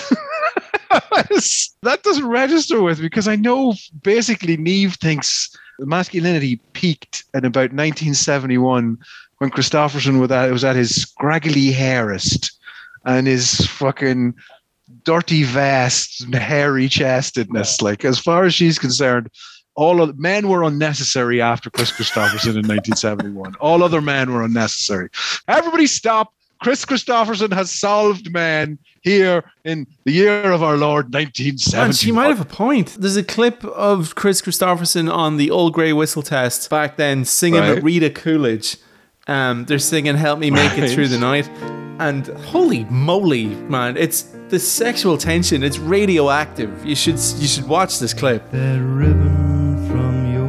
Speaker 2: That doesn't register with me, because I know basically Niamh thinks masculinity peaked in about 1971 when Christopherson was at his scraggly hairest and his fucking dirty vest and hairy chestedness. Like, as far as she's concerned, all of men were unnecessary after Chris Christopherson in 1971. All other men were unnecessary. Everybody stop. Chris Christopherson has solved man here in the year of our Lord 1970.
Speaker 1: And she might have a point. There's a clip of Chris Christopherson on the Old Grey Whistle Test back then singing with Rita Coolidge. They're singing "Help Me Make It Through the Night," and holy moly, man, it's the sexual tension. It's radioactive. You should watch this clip.
Speaker 15: That ribbon from your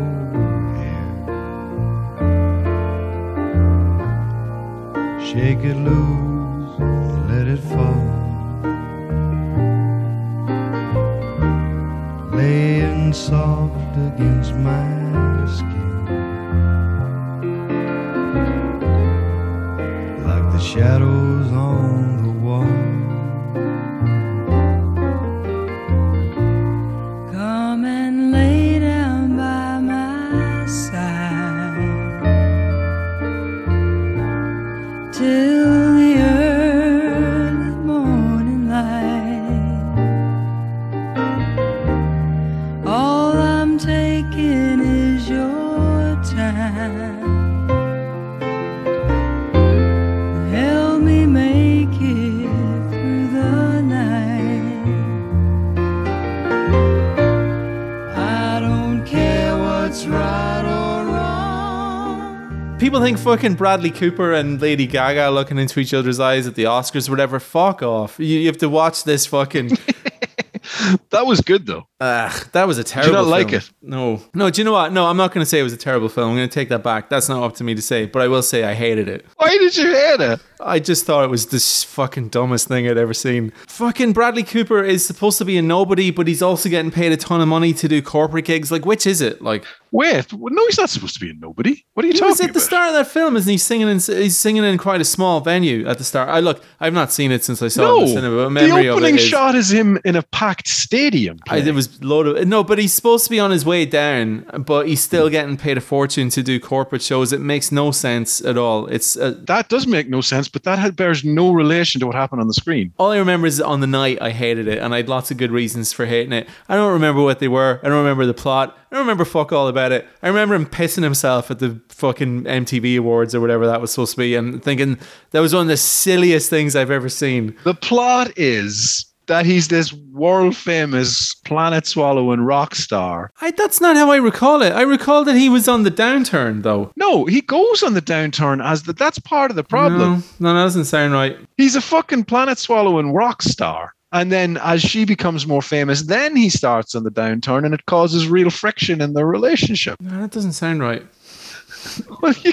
Speaker 15: hair, shake it loose, let it fall, laying soft against my skin. The shadows on the wall. Come and lay down by my side till the early morning light. All I'm taking is your time.
Speaker 1: People think fucking Bradley Cooper and Lady Gaga looking into each other's eyes at the Oscars or whatever. Fuck off. You have to watch this fucking...
Speaker 2: That was good, though.
Speaker 1: That was a terrible
Speaker 2: not
Speaker 1: film.
Speaker 2: like it?
Speaker 1: No. Do you know what? No, I'm not going to say it was a terrible film. I'm going to take that back. That's not up to me to say. But I will say I hated it.
Speaker 2: Why did you hate it?
Speaker 1: I just thought it was the fucking dumbest thing I'd ever seen. Fucking Bradley Cooper is supposed to be a nobody, but he's also getting paid a ton of money to do corporate gigs. Like, which is it? Like,
Speaker 2: wait, no, he's not supposed to be a nobody. What are you
Speaker 1: he
Speaker 2: talking
Speaker 1: was at the
Speaker 2: about?
Speaker 1: start of that film, isn't he? He's singing in quite a small venue at the start. I've not seen it since I saw it in the cinema. But memory
Speaker 2: the
Speaker 1: of
Speaker 2: opening
Speaker 1: it is,
Speaker 2: shot is him in a packed stadium.
Speaker 1: It was but he's supposed to be on his way down, but he's still getting paid a fortune to do corporate shows. It makes no sense at all.
Speaker 2: That does make no sense, but that bears no relation to what happened on the screen.
Speaker 1: All I remember is on the night I hated it, and I had lots of good reasons for hating it. I don't remember what they were. I don't remember the plot. I don't remember fuck all about it. I remember him pissing himself at the fucking MTV Awards or whatever that was supposed to be, and thinking that was one of the silliest things I've ever seen.
Speaker 2: The plot is that he's this world famous planet swallowing rock star.
Speaker 1: That's not how I recall it. I recall that he was on the downturn, though.
Speaker 2: No, he goes on the downturn that's part of the problem.
Speaker 1: No, that doesn't sound right.
Speaker 2: He's a fucking planet swallowing rock star. And then as she becomes more famous, then he starts on the downturn and it causes real friction in their relationship.
Speaker 1: No, that doesn't sound right.
Speaker 2: Well, you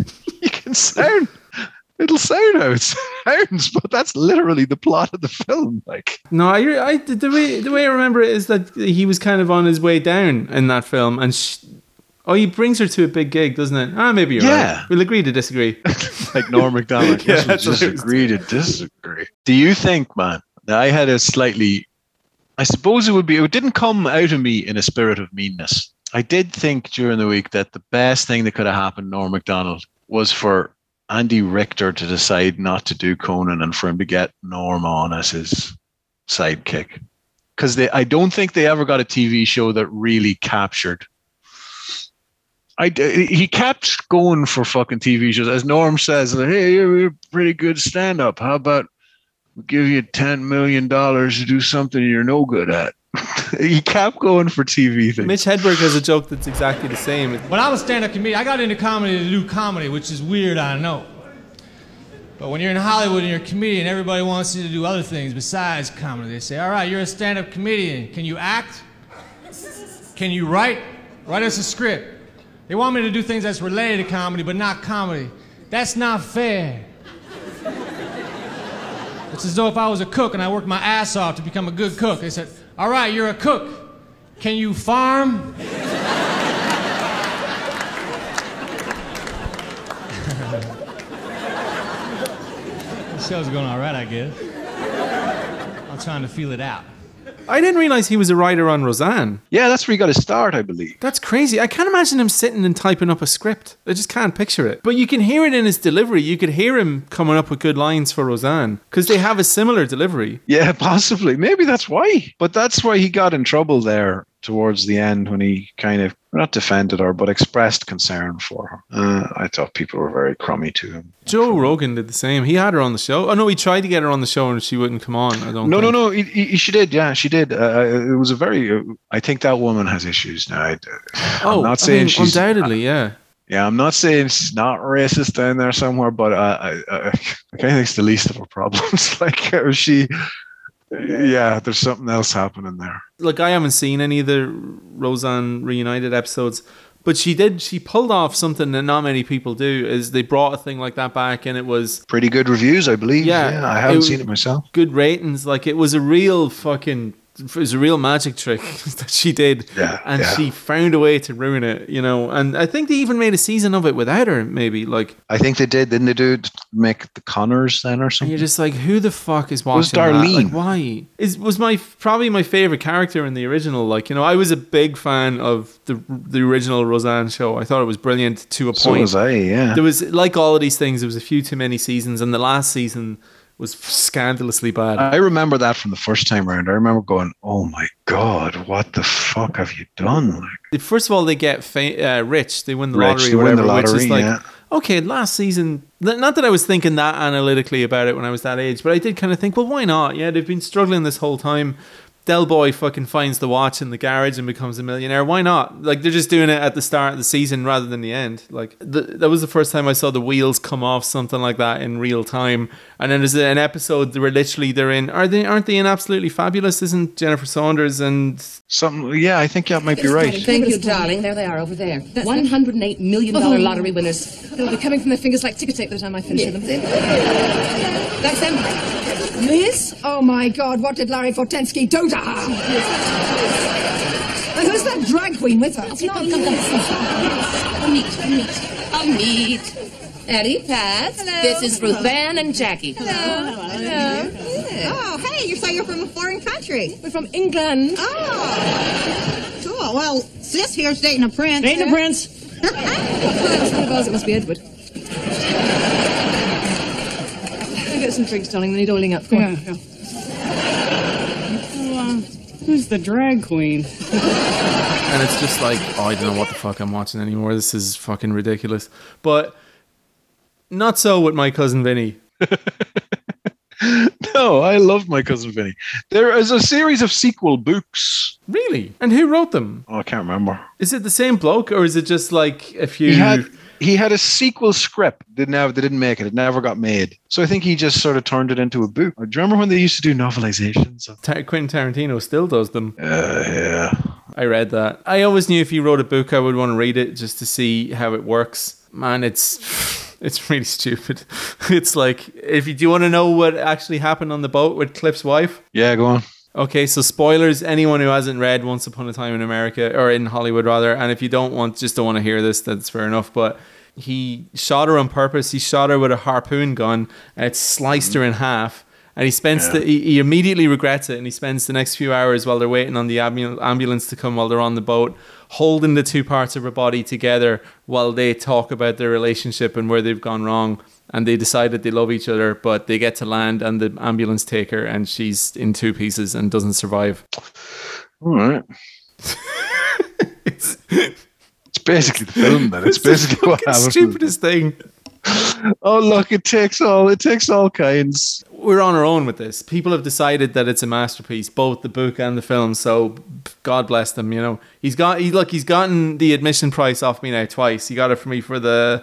Speaker 2: can sound... It'll sound how it sounds, but that's literally the plot of the film. Like,
Speaker 1: no, the way I remember it is that he was kind of on his way down in that film, and he brings her to a big gig, doesn't it? Maybe you're right. We'll agree to disagree.
Speaker 2: Like Norm Macdonald.
Speaker 1: Yeah,
Speaker 2: We'll just agree to disagree. Do you think, man? That I had a slightly. I suppose it didn't come out of me in a spirit of meanness. I did think during the week that the best thing that could have happened, Norm Macdonald, was for Andy Richter to decide not to do Conan and for him to get Norm on as his sidekick. Because I don't think they ever got a TV show that really captured. He kept going for fucking TV shows. As Norm says, hey, you're a pretty good stand-up. How about we give you $10 million to do something you're no good at? He kept going for TV things.
Speaker 1: Mitch Hedberg has a joke that's exactly the same.
Speaker 16: When I was stand-up comedian, I got into comedy to do comedy, which is weird, I know. But when you're in Hollywood and you're a comedian, everybody wants you to do other things besides comedy. They say, all right, you're a stand-up comedian. Can you act? Can you write? Write us a script. They want me to do things that's related to comedy, but not comedy. That's not fair. It's as though if I was a cook and I worked my ass off to become a good cook. They said, all right, you're a cook. Can you farm? The show's going all right, I guess. I'm trying to feel it out.
Speaker 1: I didn't realize he was a writer on Roseanne.
Speaker 2: Yeah, that's where he got to start, I believe.
Speaker 1: That's crazy. I can't imagine him sitting and typing up a script. I just can't picture it. But you can hear it in his delivery. You could hear him coming up with good lines for Roseanne because they have a similar delivery.
Speaker 2: Yeah, possibly. Maybe that's why. But that's why he got in trouble there towards the end when he kind of, not defended her, but expressed concern for her. I thought people were very crummy to him.
Speaker 1: Joe Rogan did the same. He had her on the show. Oh, no, he tried to get her on the show and she wouldn't come on.
Speaker 2: No. She did. Yeah, she did. It was a very... I think that woman has issues now. I'm not saying she's...
Speaker 1: Undoubtedly, yeah.
Speaker 2: Yeah, I'm not saying she's not racist down there somewhere, but I kind of think it's the least of her problems. Like, she... Yeah, there's something else happening there.
Speaker 1: Like, I haven't seen any of the Roseanne Reunited episodes, but she pulled off something that not many people do, is they brought a thing like that back and it was...
Speaker 2: Pretty good reviews, I believe. Yeah, I haven't seen it myself.
Speaker 1: Good ratings. Like, it was a real fucking... It was a real magic trick that she did.
Speaker 2: Yeah,
Speaker 1: she found a way to ruin it, you know. And I think they even made a season of it without her, maybe. Like,
Speaker 2: I think they did. Didn't they do it, make the Connors then or something?
Speaker 1: And you're just like, who the fuck is watching
Speaker 2: was Darlene?
Speaker 1: that? Like, why? Was probably my favorite character in the original. Like, you know, I was a big fan of the original Roseanne show. I thought it was brilliant to a point.
Speaker 2: So was I, yeah.
Speaker 1: There was, like all of these things, there was a few too many seasons, and the last season was scandalously bad.
Speaker 2: I remember that from the first time around. I remember going, oh my God, what the fuck have you done?
Speaker 1: First of all, they get rich. They win the
Speaker 2: Rich,
Speaker 1: lottery
Speaker 2: they
Speaker 1: or
Speaker 2: win
Speaker 1: whatever,
Speaker 2: the lottery,
Speaker 1: which is like,
Speaker 2: yeah.
Speaker 1: okay, last season, not that I was thinking that analytically about it when I was that age, but I did kind of think, well, why not? Yeah, they've been struggling this whole time. Del Boy fucking finds the watch in the garage and becomes a millionaire. Why not? Like, they're just doing it at the start of the season rather than the end. Like, that was the first time I saw the wheels come off something like that in real time. And then there's an episode where literally aren't they in Absolutely Fabulous? Isn't Jennifer Saunders and
Speaker 2: something? Yeah, I think that might be right.
Speaker 17: Thank you, darling. There they are over there. $108 million lottery winners. They'll be coming from their fingers like ticker tape by the time I finish with them. That's them. Miss? Oh my God, what did Larry Fortensky do to her? And who's that drag queen with her?
Speaker 18: I'll meet. Eddie, Pat.
Speaker 17: Hello.
Speaker 18: This is Ruth Van and Jackie.
Speaker 17: Hello.
Speaker 19: Oh, hey, you say you're from a foreign country.
Speaker 17: We're from England.
Speaker 19: Oh, cool. Well, sis here's dating a prince.
Speaker 17: Dating a prince? It must be Edward. I'll get some drinks, darling, then you're doling up. Come on.
Speaker 20: Who's the drag queen?
Speaker 1: And it's just like, I don't know what the fuck I'm watching anymore. This is fucking ridiculous. But not so with My Cousin Vinny.
Speaker 2: No, I love My Cousin Vinny. There is a series of sequel books.
Speaker 1: Really? And who wrote them?
Speaker 2: Oh, I can't remember.
Speaker 1: Is it the same bloke, or is it just like a few...
Speaker 2: He had a sequel script. They didn't make it. It never got made. So I think he just sort of turned it into a book. Do you remember when they used to do novelizations?
Speaker 1: Quentin Tarantino still does them.
Speaker 2: Yeah.
Speaker 1: I read that. I always knew if he wrote a book, I would want to read it just to see how it works. Man, it's really stupid. It's like, do you want to know what actually happened on the boat with Cliff's wife?
Speaker 2: Yeah, go on.
Speaker 1: Okay, so spoilers, anyone who hasn't read Once Upon a Time in America, or in Hollywood rather, and if you don't want to hear this, that's fair enough, but he shot her on purpose. He shot her with a harpoon gun, and it sliced her in half, and he immediately regrets it, and he spends the next few hours while they're waiting on the ambulance to come while they're on the boat, holding the two parts of her body together while they talk about their relationship and where they've gone wrong. And they decided they love each other, but they get to land and the ambulance take her and she's in two pieces and doesn't survive.
Speaker 2: All right. It's basically the film then. It's basically what happened.
Speaker 1: Stupidest thing.
Speaker 2: Oh look, it takes all kinds.
Speaker 1: We're on our own with this. People have decided that it's a masterpiece, both the book and the film. So God bless them. You know, he's gotten the admission price off me now twice. He got it for me for the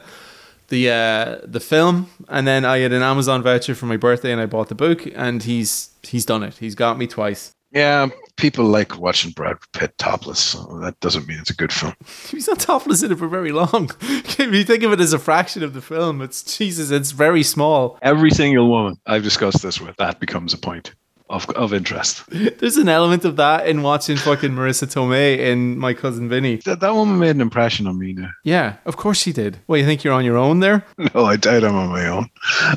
Speaker 1: film, and then I had an Amazon voucher for my birthday and I bought the book, and he's done it. He's got me twice.
Speaker 2: Yeah, people like watching Brad Pitt topless, so that doesn't mean it's a good film.
Speaker 1: He's not topless in it for very long. If you think of it as a fraction of the film, it's very small.
Speaker 2: Every single woman I've discussed this with, that becomes a point of interest.
Speaker 1: There's an element of that in watching fucking Marissa Tomei in My Cousin Vinny.
Speaker 2: That woman made an impression on me now.
Speaker 1: Yeah, of course she did. Well, you think you're on your own there?
Speaker 2: No, I doubt I'm on my own.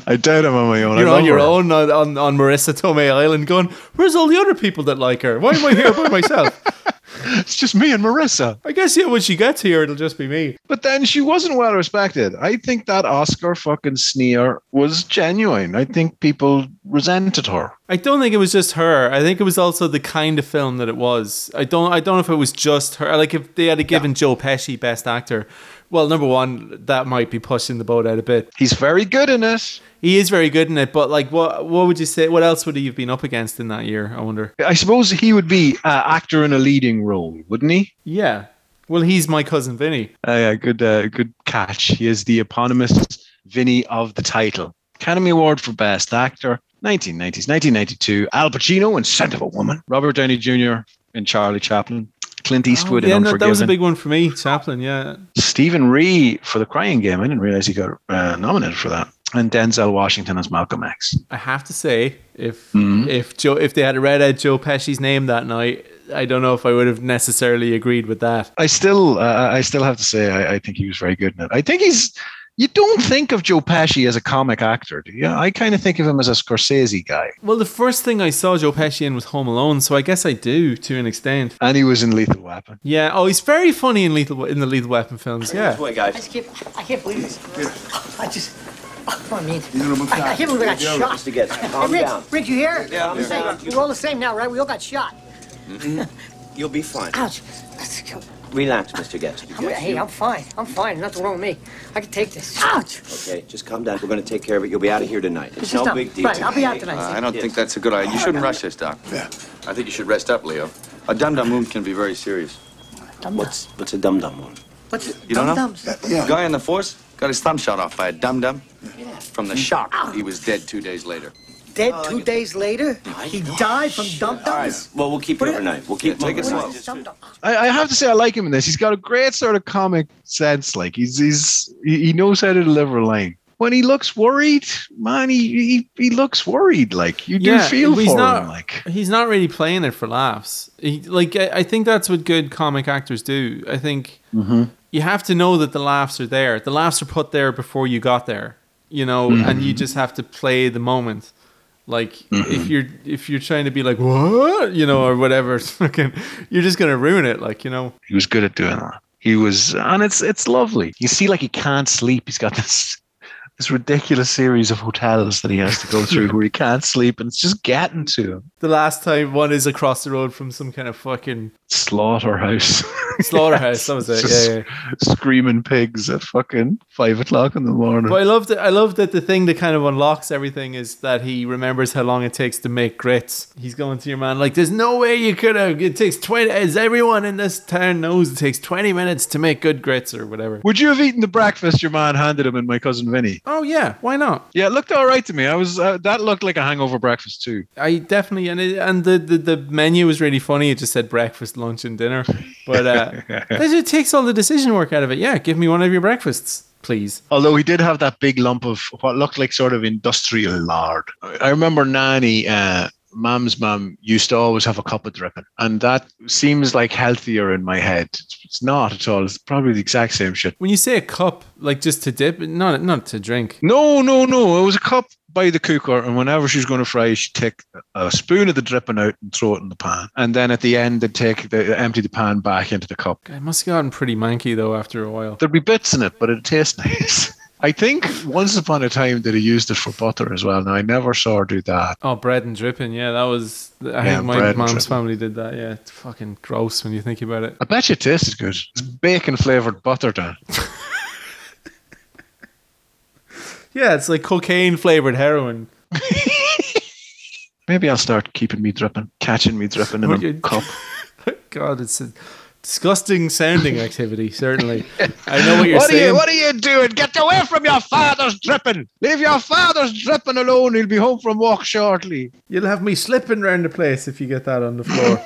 Speaker 1: You're on your own on Marissa Tomei Island going, where's all the other people that like her? Why am I here by myself?
Speaker 2: It's just me and Marissa.
Speaker 1: I guess, yeah, when she gets here, it'll just be me.
Speaker 2: But then she wasn't well respected. I think that Oscar fucking sneer was genuine. I think people resented her.
Speaker 1: I don't think it was just her. I think it was also the kind of film that it was. I don't know if it was just her. Like, if they had given Joe Pesci Best Actor, well, number one, that might be pushing the boat out a bit.
Speaker 2: He's very good in it.
Speaker 1: He is very good in it, but like, what would you say? What else would he have been up against in that year? I wonder.
Speaker 2: I suppose he would be actor in a leading role, wouldn't he?
Speaker 1: Yeah. Well, he's My Cousin Vinny.
Speaker 2: Yeah, good catch. He is the eponymous Vinny of the title. Academy Award for Best Actor, 1990s, 1992. Al Pacino in Scent of a Woman. Robert Downey Jr. in Charlie Chaplin. Clint Eastwood in Unforgiven.
Speaker 1: That was a big one for me, Chaplin, yeah.
Speaker 2: Stephen Rhee for The Crying Game. I didn't realize he got nominated for that. And Denzel Washington as Malcolm X.
Speaker 1: I have to say, if they had read out Joe Pesci's name that night, I don't know if I would have necessarily agreed with that.
Speaker 2: I still have to say I think he was very good in it. I think you don't think of Joe Pesci as a comic actor, do you? I kind of think of him as a Scorsese guy.
Speaker 1: Well, the first thing I saw Joe Pesci in was Home Alone, so I guess I do to an extent.
Speaker 2: And he was in Lethal Weapon.
Speaker 1: Yeah. Oh, he's very funny in the Lethal Weapon films. Yeah.
Speaker 7: I can't believe this. I can't believe I got shot.
Speaker 21: Mr. Getz, calm down.
Speaker 7: Rick, you hear?
Speaker 21: Yeah, I'm
Speaker 7: saying we're all the same now, right? We all got shot.
Speaker 21: Mm-hmm. You'll be fine.
Speaker 7: Ouch.
Speaker 21: Relax, Mr. Getz.
Speaker 7: Hey, I'm fine. Nothing wrong with me. I can take this. Ouch.
Speaker 21: Okay, just calm down. We're going to take care of it. You'll be out of here tonight. It's
Speaker 7: no
Speaker 21: big deal.
Speaker 7: Right, I'll be out tonight.
Speaker 5: I don't think that's a good idea. You shouldn't rush this, Doc.
Speaker 10: Yeah.
Speaker 3: I think you should rest up, Leo. A dum-dum wound can be very serious.
Speaker 21: What's a dum-dum wound?
Speaker 7: What's
Speaker 3: You don't know?
Speaker 7: dum-dums?
Speaker 3: Guy on the force got his thumb shot off by a dum-dum. From the shock, he was dead 2 days later.
Speaker 7: Dead 2 days later? He died from dum-dums?
Speaker 21: Well, we'll keep you overnight. We'll keep
Speaker 3: take it slow.
Speaker 2: I have to say I like him in this. He's got a great sort of comic sense. Like he knows how to deliver a line. When he looks worried, man, he looks worried. Like you do feel for him. Like
Speaker 1: he's not really playing it for laughs. I think that's what good comic actors do. I think you have to know that the laughs are there. The laughs are put there before you got there. You know, and you just have to play the moment. Like if you're trying to be like what, you know, or whatever, you're just gonna ruin it. Like, you know,
Speaker 2: he was good at doing that. He was, and it's lovely. You see, like he can't sleep. He's got this ridiculous series of hotels that he has to go through where he can't sleep, and it's just getting to him.
Speaker 1: The last time one is across the road from some kind of fucking
Speaker 2: slaughterhouse.
Speaker 1: Slaughterhouse, that was it. Yeah.
Speaker 2: Screaming pigs at fucking 5 o'clock in the morning.
Speaker 1: But I love that the thing that kind of unlocks everything is that he remembers how long it takes to make grits. He's going to your man like, there's no way you could have. It takes 20. As everyone in this town knows, it takes 20 minutes to make good grits or whatever.
Speaker 2: Would you have eaten the breakfast your man handed him in My Cousin Vinny?
Speaker 1: Oh yeah, why not?
Speaker 2: Yeah, it looked all right to me. I was that looked like a hangover breakfast too.
Speaker 1: I definitely and the menu was really funny. It just said breakfast, lunch, and dinner. But it takes all the decision work out of it. Yeah, give me one of your breakfasts, please.
Speaker 2: Although he did have that big lump of what looked like sort of industrial lard. I remember Nanny, Mum's mum, used to always have a cup of dripping, and that seems like healthier in my head. It's not at all. It's probably the exact same shit.
Speaker 1: When you say a cup, like just to dip, not to drink.
Speaker 2: No. It was a cup by the cooker, and whenever she was going to fry, she'd take a spoon of the dripping out and throw it in the pan. And then at the end, they'd empty the pan back into the cup.
Speaker 1: It must have gotten pretty manky though after a while.
Speaker 2: There'd be bits in it, but it'd taste nice. I think once upon a time that he used it for butter as well. Now, I never saw her do that.
Speaker 1: Oh, bread and dripping. Yeah, that was... I think my mom's family did that. Yeah, it's fucking gross when you think about it.
Speaker 2: I bet you it tastes good. It's bacon-flavoured butter, Dan.
Speaker 1: Yeah, it's like cocaine-flavoured heroin.
Speaker 2: Maybe I'll start catching me dripping in a cup.
Speaker 1: God, it's a disgusting sounding activity, certainly. I know what you're saying.
Speaker 2: What are you doing? Get away from your father's dripping. Leave your father's dripping alone. He'll be home from work shortly.
Speaker 1: You'll have me slipping around the place if you get that on the floor.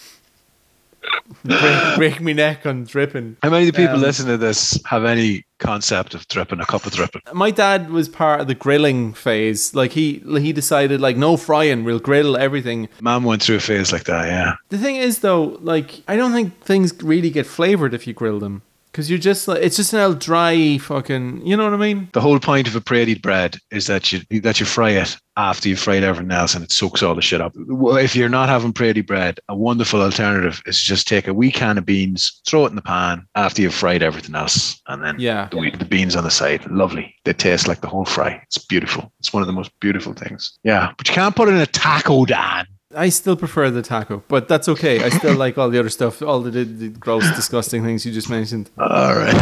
Speaker 1: break me neck on dripping.
Speaker 2: How many people listening to this have any concept of dripping, a cup of dripping?
Speaker 1: My dad was part of the grilling phase. Like he decided, like, no frying, we'll grill everything.
Speaker 2: Mom went through a phase like that, yeah.
Speaker 1: The thing is though, like, I don't think things really get flavored if you grill them. Because you're just like, it's just an old dry fucking, you know what I mean?
Speaker 2: The whole point of a Brady bread is that you fry it after you've fried everything else and it soaks all the shit up. If you're not having Brady bread, a wonderful alternative is just take a wee can of beans, throw it in the pan after you've fried everything else, and then the beans on the side. Lovely. They taste like the whole fry. It's beautiful. It's one of the most beautiful things. Yeah, but you can't put it in a taco, Dan.
Speaker 1: I still prefer the taco, but that's okay. I still like all the other stuff, all the gross, disgusting things you just mentioned.
Speaker 2: All right.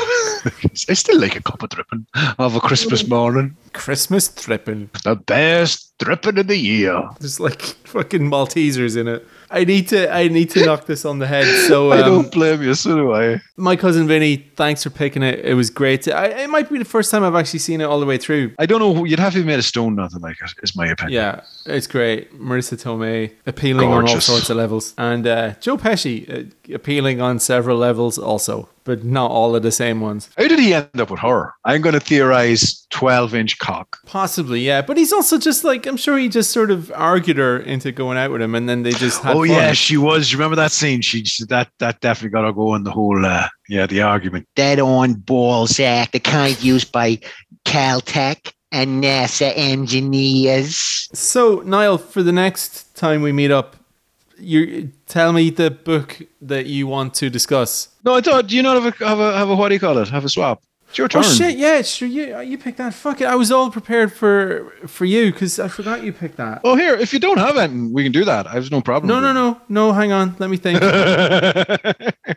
Speaker 2: I still like a cup of dripping of a Christmas morning.
Speaker 1: Christmas dripping.
Speaker 2: The best dripping of the year.
Speaker 1: There's like fucking Maltesers in it. I need to knock this on the head. So
Speaker 2: I don't blame you, so do I.
Speaker 1: My Cousin Vinny, thanks for picking it. It was great. It might be the first time I've actually seen it all the way through.
Speaker 2: I don't know. You'd have to have made a stone nothing like it, is my opinion.
Speaker 1: Yeah, it's great. Marissa Tomei, appealing on all sorts of levels. And Joe Pesci, appealing on several levels also, but not all of the same ones.
Speaker 2: How did he end up with her? I'm going to theorize 12-inch cock.
Speaker 1: Possibly, yeah. But he's also just like, I'm sure he just sort of argued her into going out with him, and then they just had fun.
Speaker 2: Yeah, she was. You remember that scene? That definitely got her going, the whole, the argument.
Speaker 22: Dead on ballsack, the kind used by Caltech and NASA engineers.
Speaker 1: So, Niall, for the next time we meet up, you tell me the book that you want to discuss.
Speaker 2: No, I thought, do you not have a what do you call it? Have a swap? It's your turn.
Speaker 1: Oh shit! Yeah, it's true. You picked that. Fuck it. I was all prepared for you because I forgot you picked that.
Speaker 2: Oh, here. If you don't have it, we can do that. I have no problem.
Speaker 1: No. Hang on. Let me think.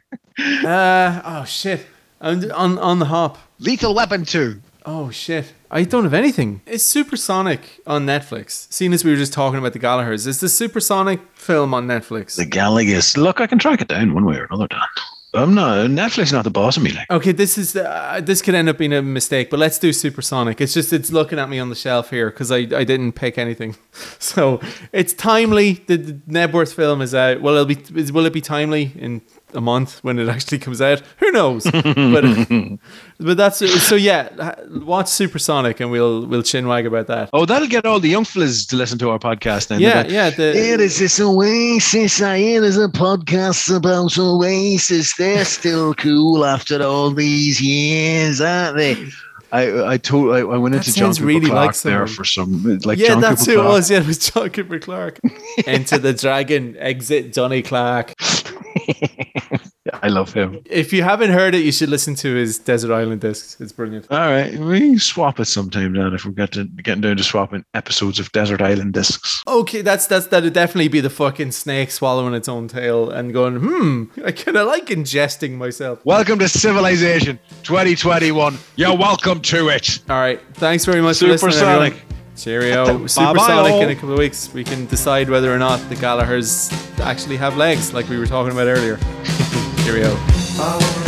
Speaker 1: Oh shit! I'm on the hop.
Speaker 22: Lethal Weapon 2.
Speaker 1: Oh shit! I don't have anything. Is Supersonic on Netflix? Seeing as we were just talking about the Gallaghers, is the Supersonic film on Netflix?
Speaker 2: The Gallaghers. Look, I can track it down one way or another, Dan. I'm not. Netflix is not the boss of me. Like.
Speaker 1: Okay, this could end up being a mistake, but let's do Supersonic. It's looking at me on the shelf here because I didn't pick anything. So it's timely. The Nebworth film is out. Well, will it be timely in a month when it actually comes out? Who knows? But that's so. Yeah, watch Supersonic and we'll chinwag about that.
Speaker 2: Oh, that'll get all the young fellas to listen to our podcast then.
Speaker 1: Yeah.
Speaker 22: It is this Oasis. It is a podcast about Oasis. They're still cool after all these years, aren't they?
Speaker 2: I went into John Cooper
Speaker 1: really
Speaker 2: Clarke
Speaker 1: like
Speaker 2: there for some like
Speaker 1: yeah,
Speaker 2: John
Speaker 1: that's
Speaker 2: Cooper
Speaker 1: who it
Speaker 2: Clarke.
Speaker 1: was. Yeah, it was John Cooper Clarke. Enter the Dragon, exit Johnny Clark.
Speaker 2: I love him.
Speaker 1: If you haven't heard it, you should listen to his Desert Island discs. It's brilliant.
Speaker 2: All right, we can swap it sometime, Dan. If we getting down to swapping episodes of Desert Island discs.
Speaker 1: Okay, that'd definitely be the fucking snake swallowing its own tail and going, I kind of like ingesting myself.
Speaker 2: Welcome to Civilization 2021. You're welcome to it.
Speaker 1: All right, thanks very much for listening,
Speaker 2: Supersonic.
Speaker 1: everyone. Cheerio. Supersonic in a couple of weeks. We can decide whether or not the Gallaghers actually have legs, like we were talking about earlier. Cheerio.